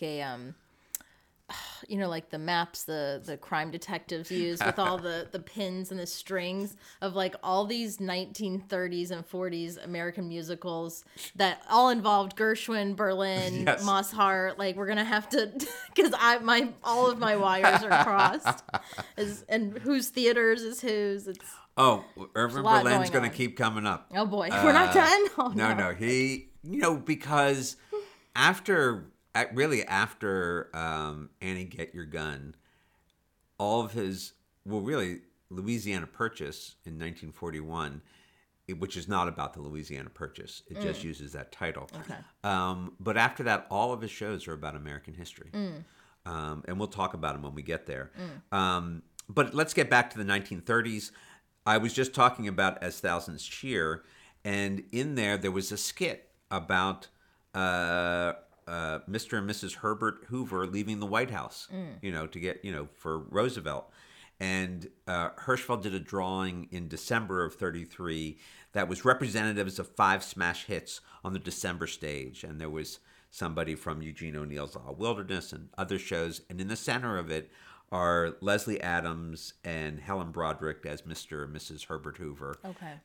the maps the crime detectives use with all the pins and the strings of like all these 1930s and 40s American musicals that all involved Gershwin, Berlin, Yes. Mosshart. Like we're gonna have to, because all of my wires are crossed. And whose theaters is whose? It's Irving lot Berlin's going going on. to keep coming up. Oh boy, we're not done. Oh, No, he, because after Annie Get Your Gun, all of his, Louisiana Purchase in 1941, which is not about the Louisiana Purchase. It just uses that title. Okay. But after that, all of his shows are about American history. And we'll talk about them when we get there. But let's get back to the 1930s. I was just talking about As Thousands Cheer, and in there was a skit about Mr. and Mrs. Herbert Hoover leaving the White House, to get, for Roosevelt. And Hirschfeld did a drawing in December of 33 that was representatives of 5 smash hits on the December stage. And there was somebody from Eugene O'Neill's Law Wilderness and other shows. And in the center of it are Leslie Adams and Helen Broderick as Mr. and Mrs. Herbert Hoover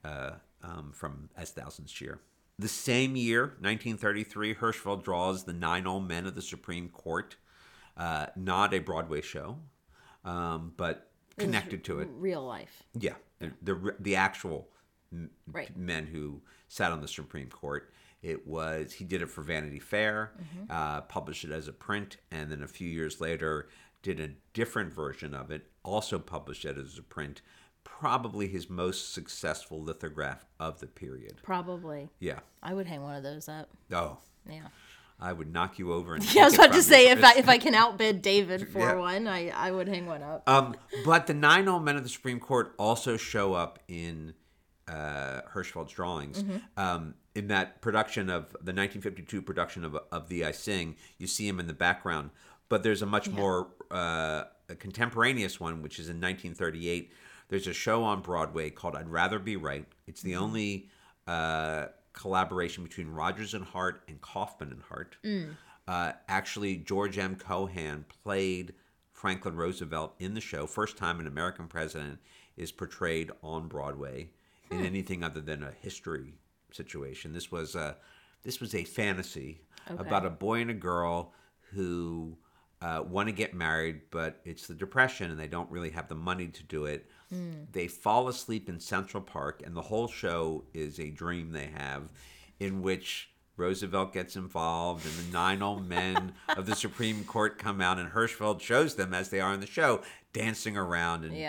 from As Thousands Cheer. The same year, 1933, Hirschfeld draws The 9 Old Men of the Supreme Court, not a Broadway show, but connected to it. Real life. Yeah, the actual Right. men who sat on the Supreme Court. He did it for Vanity Fair, published it as a print, and then a few years later did a different version of it, also published it as a print. Probably his most successful lithograph of the period. Probably. Yeah. I would hang one of those up. Oh. Yeah. I would knock you over and Yeah, I was take it about to from say you. if I can outbid David for Yeah. one, I would hang one up. But the 9 Old Men of the Supreme Court also show up in Hirschfeld's drawings. In that production of the 1952 production of Thee I Sing, you see him in the background. But there's a much more a contemporaneous one, which is in 1938. There's a show on Broadway called I'd Rather Be Right. It's the only collaboration between Rodgers and Hart and Kaufman and Hart. Actually, George M. Cohan played Franklin Roosevelt in the show. First time an American president is portrayed on Broadway in anything other than a history situation. This was a fantasy about a boy and a girl who want to get married, but it's the Depression and they don't really have the money to do it. They fall asleep in Central Park, and the whole show is a dream they have in which Roosevelt gets involved and the 9 old men of the Supreme Court come out, and Hirschfeld shows them as they are in the show dancing around and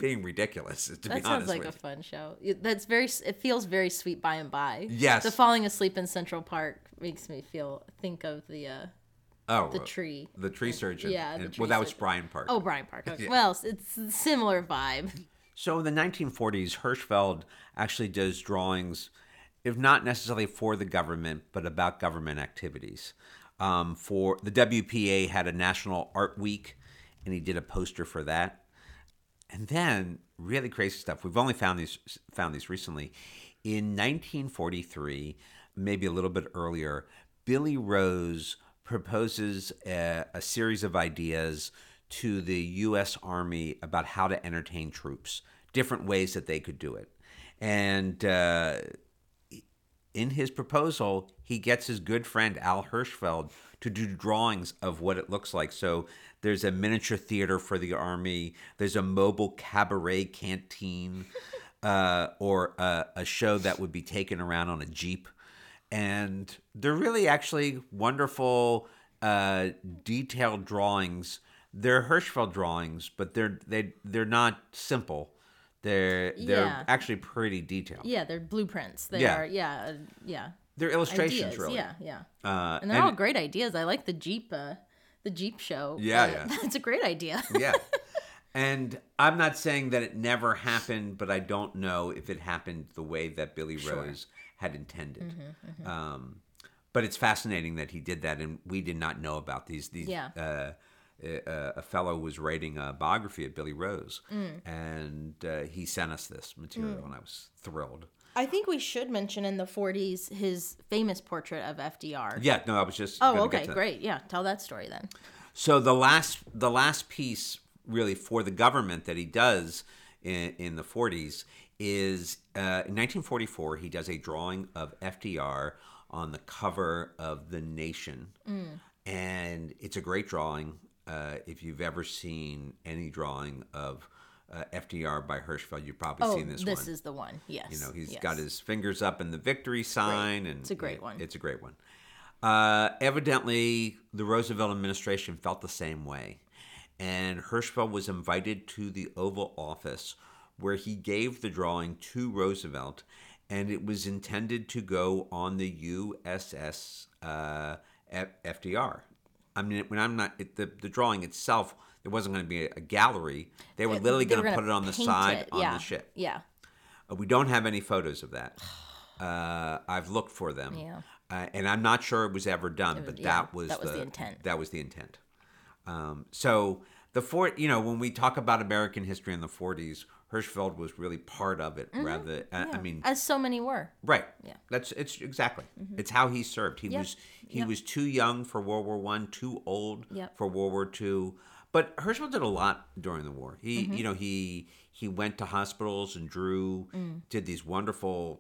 being ridiculous. To be That honest sounds like with a you. fun show. It feels very Sweet by and by. Yes. The falling asleep in Central Park makes me think of the tree. The tree surgeon. Yeah, the tree Well, that was surgeon. Brian Park. Oh, Bryant Park. Okay. Yeah. Well, it's a similar vibe. So in the 1940s, Hirschfeld actually does drawings, if not necessarily for the government, but about government activities. For the WPA had a National Art Week, and he did a poster for that. And then really crazy stuff. We've only found these recently. In 1943, maybe a little bit earlier, Billy Rose proposes a series of ideas to the U.S. Army about how to entertain troops, different ways that they could do it. And in his proposal, he gets his good friend Al Hirschfeld to do drawings of what it looks like. So there's a miniature theater for the Army. There's a mobile cabaret canteen, or a show that would be taken around on a Jeep. And they're really actually wonderful, detailed drawings. They're Hirschfeld drawings, but they're not simple. They're Yeah. actually pretty detailed. Yeah, they're blueprints. They Yeah. are. Yeah, yeah. They're illustrations, Ideas. really. Yeah. And they're all great ideas. I like the Jeep show. Yeah, yeah. It's a great idea. Yeah. And I'm not saying that it never happened, but I don't know if it happened the way that Billy Rose had intended. But it's fascinating that he did that, and we did not know about these. Yeah. A fellow was writing a biography of Billy Rose, and he sent us this material, and I was thrilled. I think we should mention in the 40s his famous portrait of FDR. Yeah, no, I was just Oh, gonna okay, get to that. great. Yeah, tell that story then. So the last piece really for the government that he does in the 40s is in 1944 he does a drawing of FDR on the cover of The Nation, and it's a great drawing. If you've ever seen any drawing of FDR by Hirschfeld, you've probably seen this one. This is the one. Yes. You know, he's yes. got his fingers up in the victory sign, and It's a great one. It's a great one. Evidently, the Roosevelt administration felt the same way, and Hirschfeld was invited to the Oval Office, where he gave the drawing to Roosevelt, and it was intended to go on the USS FDR. I mean, the drawing itself, there wasn't going to be a gallery. They were literally going to put it on the paint side it. on Yeah. the ship. Yeah. We don't have any photos of that. I've looked for them, Yeah. And I'm not sure it was ever done. But that was the intent. That was the intent. So when we talk about American history in the 40s, Hirschfeld was really part of it. Rather, I mean, as so many were. right? Yeah. It's exactly. It's how he served. He Yep. was too young for World War I, too old Yep. for World War II. But Hirschfeld did a lot during the war. He he went to hospitals and drew, did these wonderful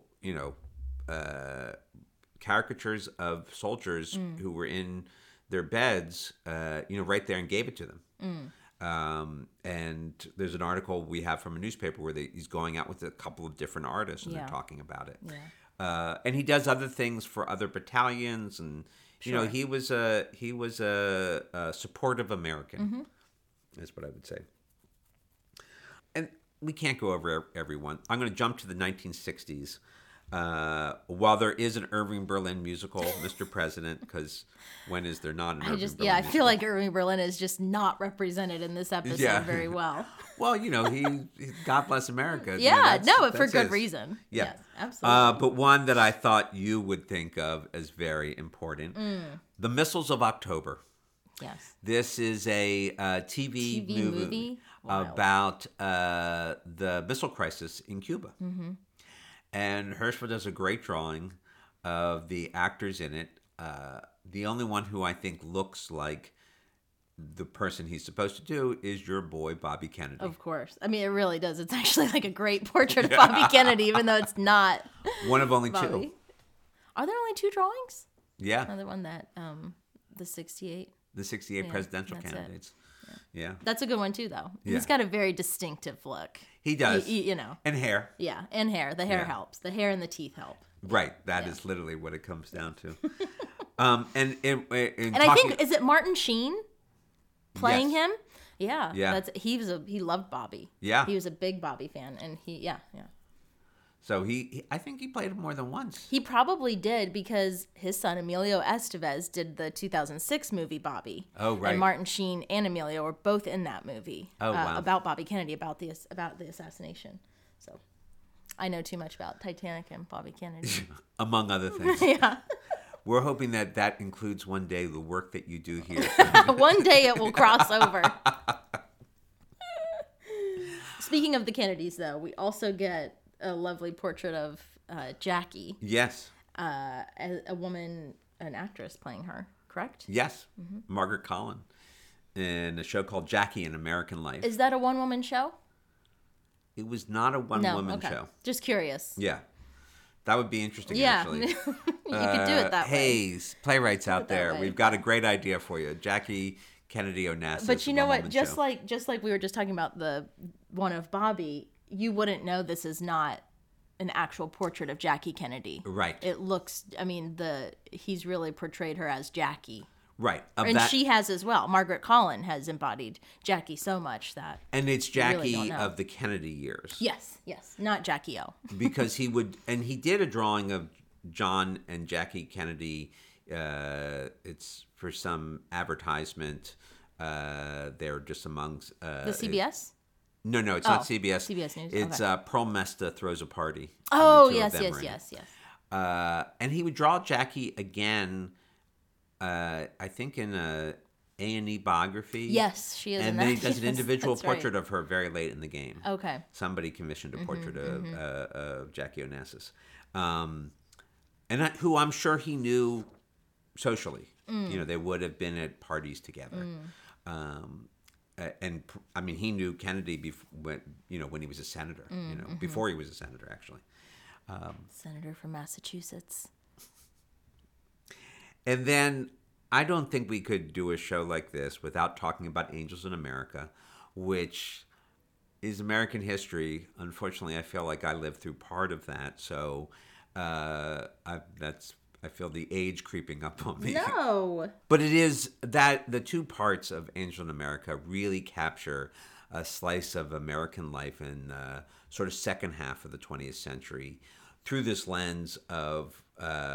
caricatures of soldiers who were in their beds, right there, and gave it to them. And there's an article we have from a newspaper where he's going out with a couple of different artists and they're talking about it. Yeah. And he does other things for other battalions, and he was a supportive American. Is what I would say. And we can't go over everyone. I'm going to jump to the 1960s. While there is an Irving Berlin musical, Mr. President, because when is there not an Irving Berlin I musical? feel like Irving Berlin is just not represented in this episode very well. Well, he God bless America. Yeah, but for that's good his. reason. Yeah. Yes, absolutely. But one that I thought you would think of as very important, The Missiles of October. Yes. This is a TV movie Wild. about the missile crisis in Cuba. And Hirschfeld does a great drawing of the actors in it. The only one who I think looks like the person he's supposed to do is your boy, Bobby Kennedy. Of course. I mean, it really does. It's actually like a great portrait of Bobby Kennedy, even though it's not One of only Bobby. two. Are there only two drawings? Yeah. Another one that, the 68. The 68 presidential that's it. candidates. Yeah. That's a good one too, though. Yeah. He's got a very distinctive look. He does. You know. And hair. Yeah, and hair. The hair Yeah. helps. The hair and the teeth help. Right. That is literally what it comes down to. And And I think, is it Martin Sheen playing Yes. him? Yeah. Yeah. He loved Bobby. Yeah. He was a big Bobby fan, and yeah. So I think he played it more than once. He probably did because his son Emilio Estevez did the 2006 movie Bobby. Oh, right. And Martin Sheen and Emilio were both in that movie. Oh, wow. About Bobby Kennedy, about the assassination. So I know too much about Titanic and Bobby Kennedy. Among other things. Yeah. We're hoping that includes one day the work that you do here. One day it will cross over. Speaking of the Kennedys, though, we also get a lovely portrait of Jackie. Yes. A woman, an actress playing her, correct? Yes. Margaret Collin in a show called Jackie: An American Life. Is that a one-woman show? It was not a one-woman show. Just curious. Yeah. That would be interesting, Yeah. actually. You could do it that way. Hey, playwrights out that there, way. we've got a great idea for you. Jackie Kennedy Onassis. But you know what? Just show. like we were just talking about the one of Bobby, you wouldn't know this is not an actual portrait of Jackie Kennedy. Right. It looks. I mean, he's really portrayed her as Jackie. Right. And she has as well. Margaret Collin has embodied Jackie so much that. And it's really Jackie don't know. of the Kennedy years. Yes, not Jackie O. Because he did a drawing of John and Jackie Kennedy. It's for some advertisement. They're just amongst The CBS. No, it's not CBS. CBS News. It's Okay. Pearl Mesta Throws a Party. Oh, And the two of yes. them are in it. And he would draw Jackie again. I think in a A&E biography. Yes, she is. And in then that. he does an Yes, individual that's right. portrait of her very late in the game. Okay. Somebody commissioned a portrait of Jackie Onassis, who I'm sure he knew socially. You know, they would have been at parties together. And I mean, he knew Kennedy when he was a senator. Before he was a senator, actually. Senator from Massachusetts. And then I don't think we could do a show like this without talking about Angels in America, which is American history. Unfortunately, I feel like I lived through part of that, so I feel the age creeping up on me. No. But it is that the two parts of Angel in America really capture a slice of American life in sort of second half of the 20th century through this lens of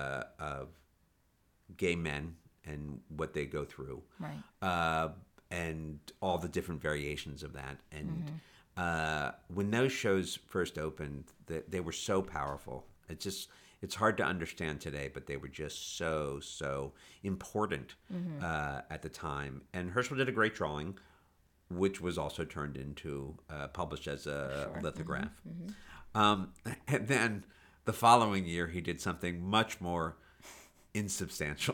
gay men and what they go through, Right. and all the different variations of that. And when those shows first opened, they were so powerful. It's hard to understand today, but they were just so important at the time. And Herschel did a great drawing, which was also turned into published as a lithograph. And then the following year, he did something much more insubstantial.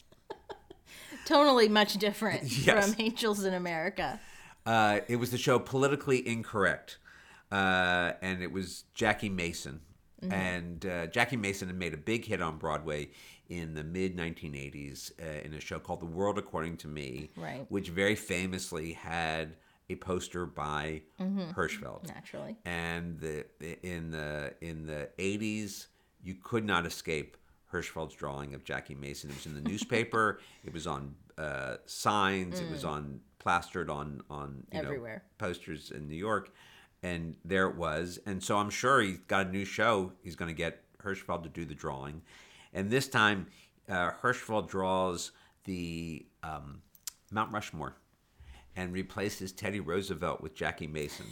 Tonally much different Yes. from Angels in America. It was the show Politically Incorrect, and it was Jackie Mason. And Jackie Mason had made a big hit on Broadway in the mid-1980s in a show called The World According to Me, Right. which very famously had a poster by Hirschfeld. Naturally. And in the 80s, you could not escape Hirschfeld's drawing of Jackie Mason. It was in the newspaper. It was on signs. It was plastered on Everywhere. Posters in New York. And there it was. And so I'm sure he's got a new show. He's going to get Hirschfeld to do the drawing. And this time, Hirschfeld draws the Mount Rushmore and replaces Teddy Roosevelt with Jackie Mason.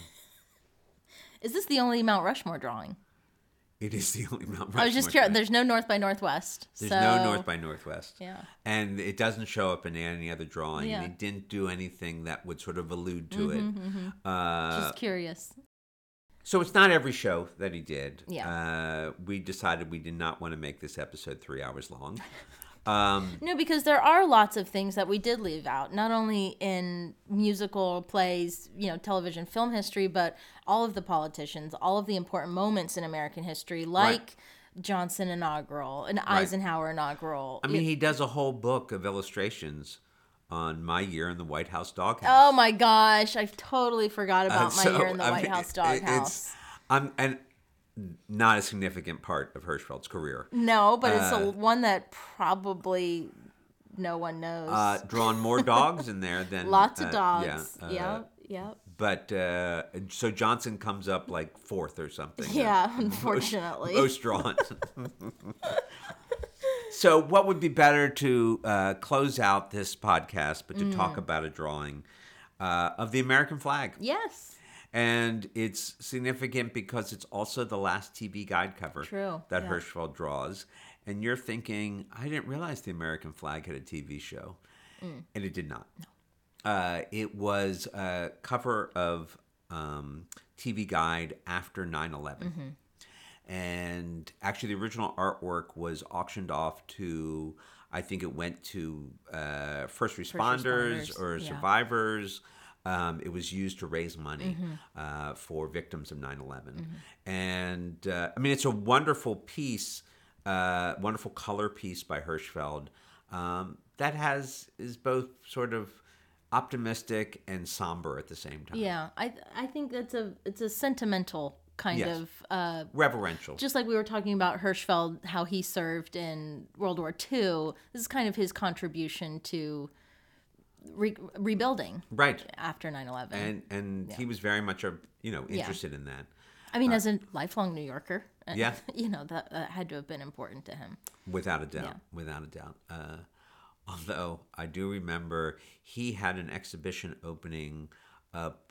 Is this the only Mount Rushmore drawing? It is the only Mount Rushmore. I was just curious. There's no North by Northwest. There's no North by Northwest. Yeah. And it doesn't show up in any other drawing. Yeah. And he didn't do anything that would sort of allude to it. Just curious. So it's not every show that he did. Yeah. We decided we did not want to make this episode 3 hours long. No, because there are lots of things that we did leave out, not only in musical plays, television, film history, but all of the politicians, all of the important moments in American history, like Johnson inaugural, and Eisenhower inaugural. I mean, he does a whole book of illustrations on My Year in the White House Doghouse. Oh my gosh, I totally forgot about My Year in the White House Doghouse. And not a significant part of Hirschfeld's career. No, but it's one that probably no one knows. Drawn more dogs in there than Lots of dogs. Yep. But so Johnson comes up like fourth or something. Yeah, unfortunately. Most drawn. So what would be better to close out this podcast, but to talk about a drawing of the American flag? Yes. And it's significant because it's also the last TV guide cover that Hirschfeld draws. And you're thinking, I didn't realize the American flag had a TV show. And it did not. No. It was a cover of TV Guide after 9/11. And actually, the original artwork was auctioned off to, I think it went to first responders or survivors. It was used to raise money for victims of 9/11. And I mean, it's a wonderful piece, wonderful color piece by Hirschfeld that is both sort of optimistic and somber at the same time. Yeah, I think it's a sentimental kind of reverential. Just like we were talking about Hirschfeld, how he served in World War II. This is kind of his contribution to rebuilding after 9/11. And he was very much interested in that. I mean, as a lifelong New Yorker, that had to have been important to him. Without a doubt. Although I do remember he had an exhibition opening up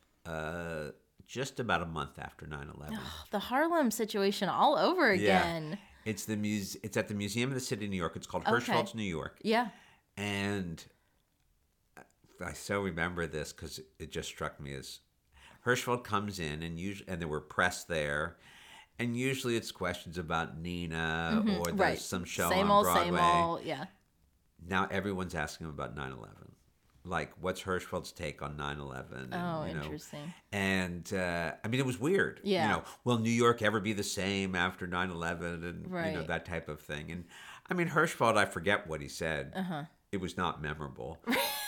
just about a month after 9/11. Oh, the Harlem situation all over again. Yeah. It's at the Museum of the City of New York. It's called Hirschfeld's New York. Yeah. And I so remember this because it just struck me as Hirschfeld comes in and there were press there. And usually it's questions about Nina or there's some show on Broadway. Same old, yeah. Now everyone's asking him about 9/11. Like, what's Hirschfeld's take on 9/11? Oh, interesting. And, I mean, it was weird. Yeah. Will New York ever be the same after 9/11 and, that type of thing. And, I mean, Hirschfeld, I forget what he said. It was not memorable.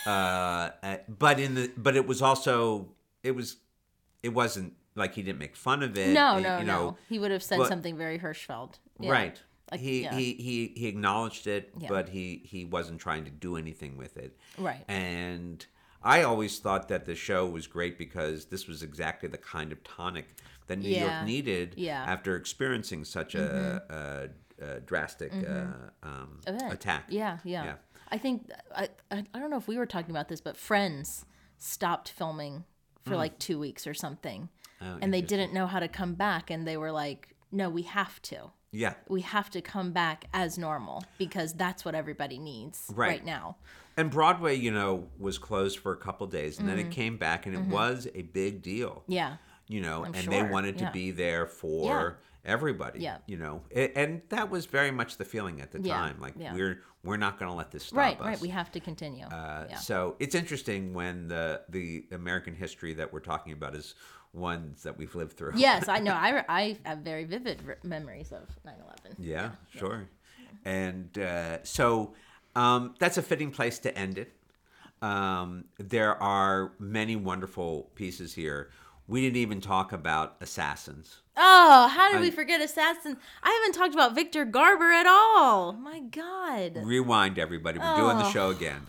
But it was also, it wasn't like he didn't make fun of it. No. He would have said something very Hirschfeld. Yeah. Right. He acknowledged it, but he wasn't trying to do anything with it. Right. And I always thought that the show was great because this was exactly the kind of tonic that New York needed after experiencing such a drastic attack. Yeah. I think I don't know if we were talking about this, but Friends stopped filming for like 2 weeks or something, and they didn't know how to come back, and they were like, "No, we have to." Yeah. We have to come back as normal because that's what everybody needs right now. And Broadway, was closed for a couple of days and then it came back and it was a big deal. Yeah. They wanted to be there for everybody. Yeah. And that was very much the feeling at the time. Like we're not going to let this stop us. Right. We have to continue. So it's interesting when the American history that we're talking about is ones that we've lived through. Yes, I know. I have very vivid memories of 9/11. Yeah, sure. And so that's a fitting place to end it. There are many wonderful pieces here. We didn't even talk about Assassins. Oh, how did we forget Assassins? I haven't talked about Victor Garber at all. My God. Rewind, everybody. We're doing the show again.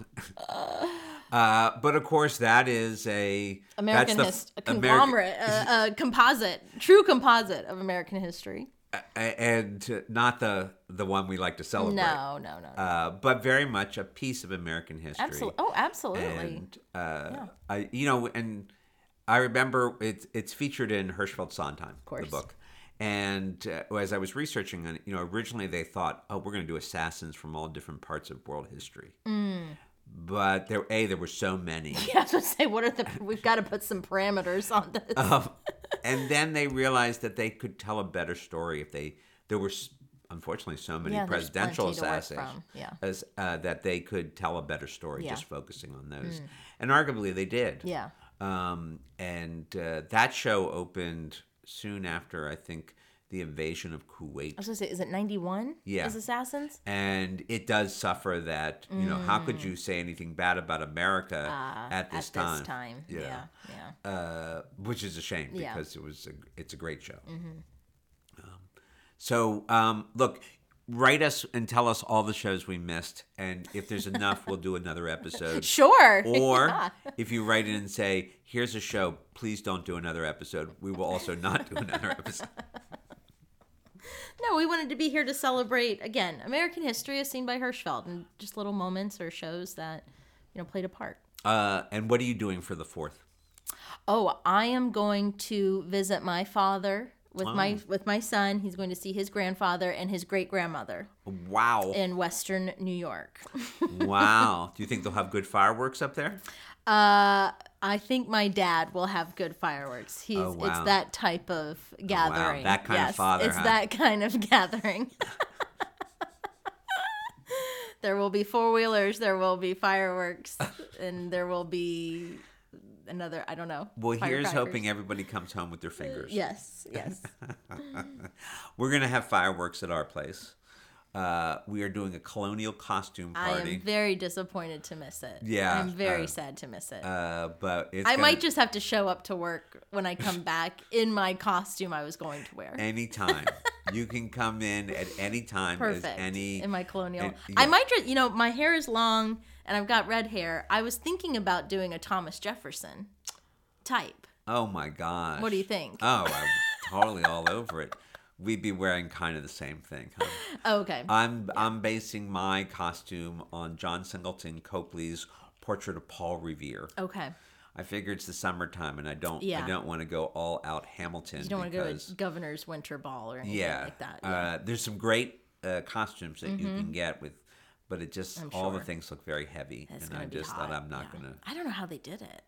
But of course, that is a conglomerate, composite, true composite of American history, and not the one we like to celebrate. No. But very much a piece of American history. Absolutely. And I remember it's featured in Hirschfeld Sondheim, the book. And as I was researching on it, originally they thought, we're going to do assassins from all different parts of world history. But there were so many. Yeah, I was going to say, we've got to put some parameters on this. And then they realized that they could tell a better story if there were unfortunately so many presidential assassinations that they could tell a better story just focusing on those. And arguably they did. Yeah. And that show opened soon after, I think, the invasion of Kuwait. I was going to say, is it 91? Yeah. As Assassins? And it does suffer that, how could you say anything bad about America at this time? Yeah. Which is a shame because it's a great show. Mm-hmm. Look, Write us and tell us all the shows we missed, and if there's enough, we'll do another episode. Sure. Or Yeah. if you write in and say, here's a show, please don't do another episode, we will also not do another episode. No, we wanted to be here to celebrate, again, American history as seen by Hirschfeld, and just little moments or shows that, played a part. And what are you doing for the 4th? Oh, I am going to visit my father with my son. He's going to see his grandfather and his great-grandmother Wow. in Western New York. Wow. Do you think they'll have good fireworks up there? I think my dad will have good fireworks. Oh, wow. It's that type of gathering. That kind of father, It's huh? that kind of gathering. There will be four-wheelers, there will be fireworks, and there will be another, I don't know. Well, here's firecrackers. hoping everybody comes home with their fingers. Yes. We're going to have fireworks at our place. We are doing a colonial costume I party. am very disappointed to miss it. Yeah, I'm very sad to miss it. But it's I might just have to show up to work when I come back in my costume I was going to wear. anytime. You can come in at any time. Perfect. In my colonial. yeah. I might just, my hair is long and I've got red hair. I was thinking about doing a Thomas Jefferson type. Oh my gosh. What do you think? Oh, I'm totally all over it. We'd be wearing kind of the same thing. Huh? Oh, okay. I'm basing my costume on John Singleton Copley's portrait of Paul Revere. Okay. I figure it's the summertime, and I don't want to go all out Hamilton. You don't want to go to Governor's Winter Ball or anything like that. Yeah. There's some great costumes that you can get with, but it just all the things look very heavy, It's and gonna I be just hot. thought I'm not gonna. I don't know how they did it.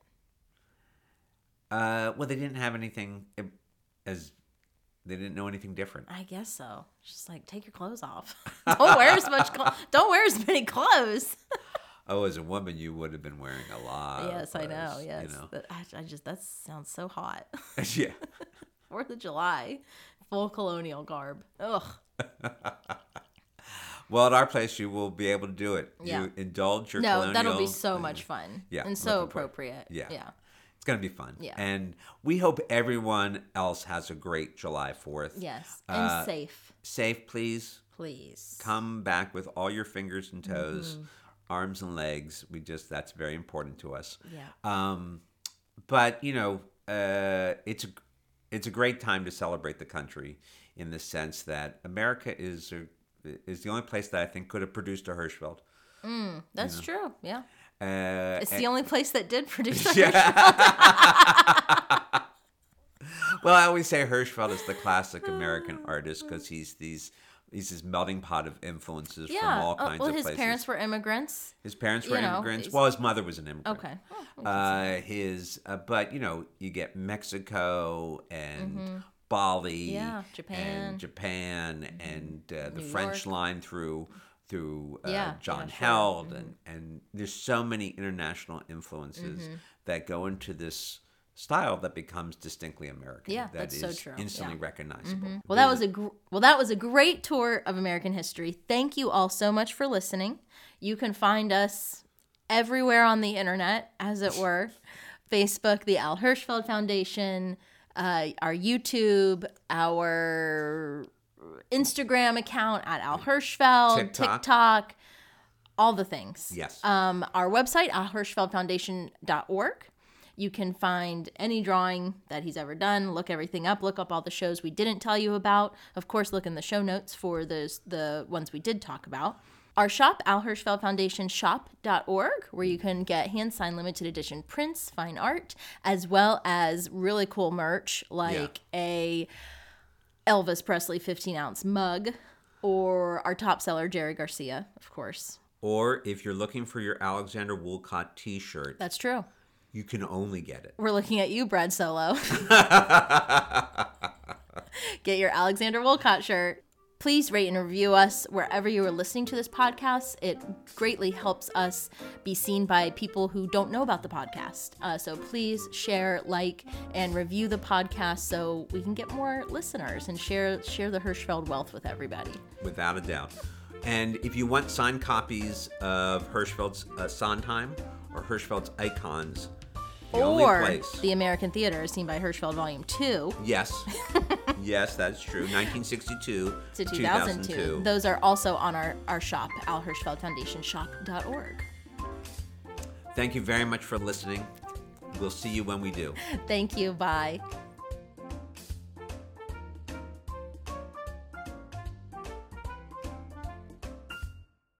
Well, they didn't have anything they didn't know anything different. I guess so. Just like take your clothes off. Don't wear as much. Don't wear as many clothes. Oh, as a woman, you would have been wearing a lot. Yes, of I know. clothes, Yes, you know. that sounds so hot. Yeah. 4th of July, full colonial garb. Ugh. Well, at our place, you will be able to do it. Yeah. You indulge your No, colonial. that'll be so much fun. Yeah, and so looking forward. appropriate. Yeah. Yeah. It's going to be fun. Yeah. And we hope everyone else has a great July 4th. Yes. And safe, Safe, please. please. Come back with all your fingers and toes, arms and legs. That's very important to us. Yeah. But, it's a great time to celebrate the country in the sense that America is the only place that I think could have produced a Hirschfeld. That's true. Yeah. It's It's the only place that did produce the Well, I always say Hirschfeld is the classic American artist because he's this melting pot of influences from all kinds of places. His parents were immigrants. His parents were immigrants. he's- Well, his mother was an immigrant. Okay. But you get Mexico and Bali, Japan, and the French York. line through Yeah, John yeah, sure. Held, and there's so many international influences that go into this style that becomes distinctly American. Yeah, that that's so is true. instantly Yeah. recognizable. Well, that was a great tour of American history. Thank you all so much for listening. You can find us everywhere on the internet, as it were. Facebook, the Al Hirschfeld Foundation, our YouTube, our Instagram account at Al Hirschfeld, TikTok, all the things. Yes. Our website, alhirschfeldfoundation.org. You can find any drawing that he's ever done, look everything up, look up all the shows we didn't tell you about. Of course, look in the show notes for the ones we did talk about. Our shop, alhirschfeldfoundationshop.org, where you can get hand-signed limited edition prints, fine art, as well as really cool merch like a Elvis Presley 15-ounce mug, or our top seller, Jerry Garcia, of course. Or if you're looking for your Alexander Woolcott t-shirt, That's true. you can only get it. We're looking at you, Brad Solo. Get your Alexander Woolcott shirt. Please rate and review us wherever you are listening to this podcast. It greatly helps us be seen by people who don't know about the podcast. So please share, like, and review the podcast so we can get more listeners and share the Hirschfeld wealth with everybody. Without a doubt. And if you want signed copies of Hirschfeld's Sondheim or Hirschfeld's Icons, The only Or place. The American Theater, as seen by Hirschfeld, Volume 2. Yes. Yes, that's true. 1962 to 2002. Those are also on our shop, Al Hirschfeld Foundation shop.org. Thank you very much for listening. We'll see you when we do. Thank you. Bye.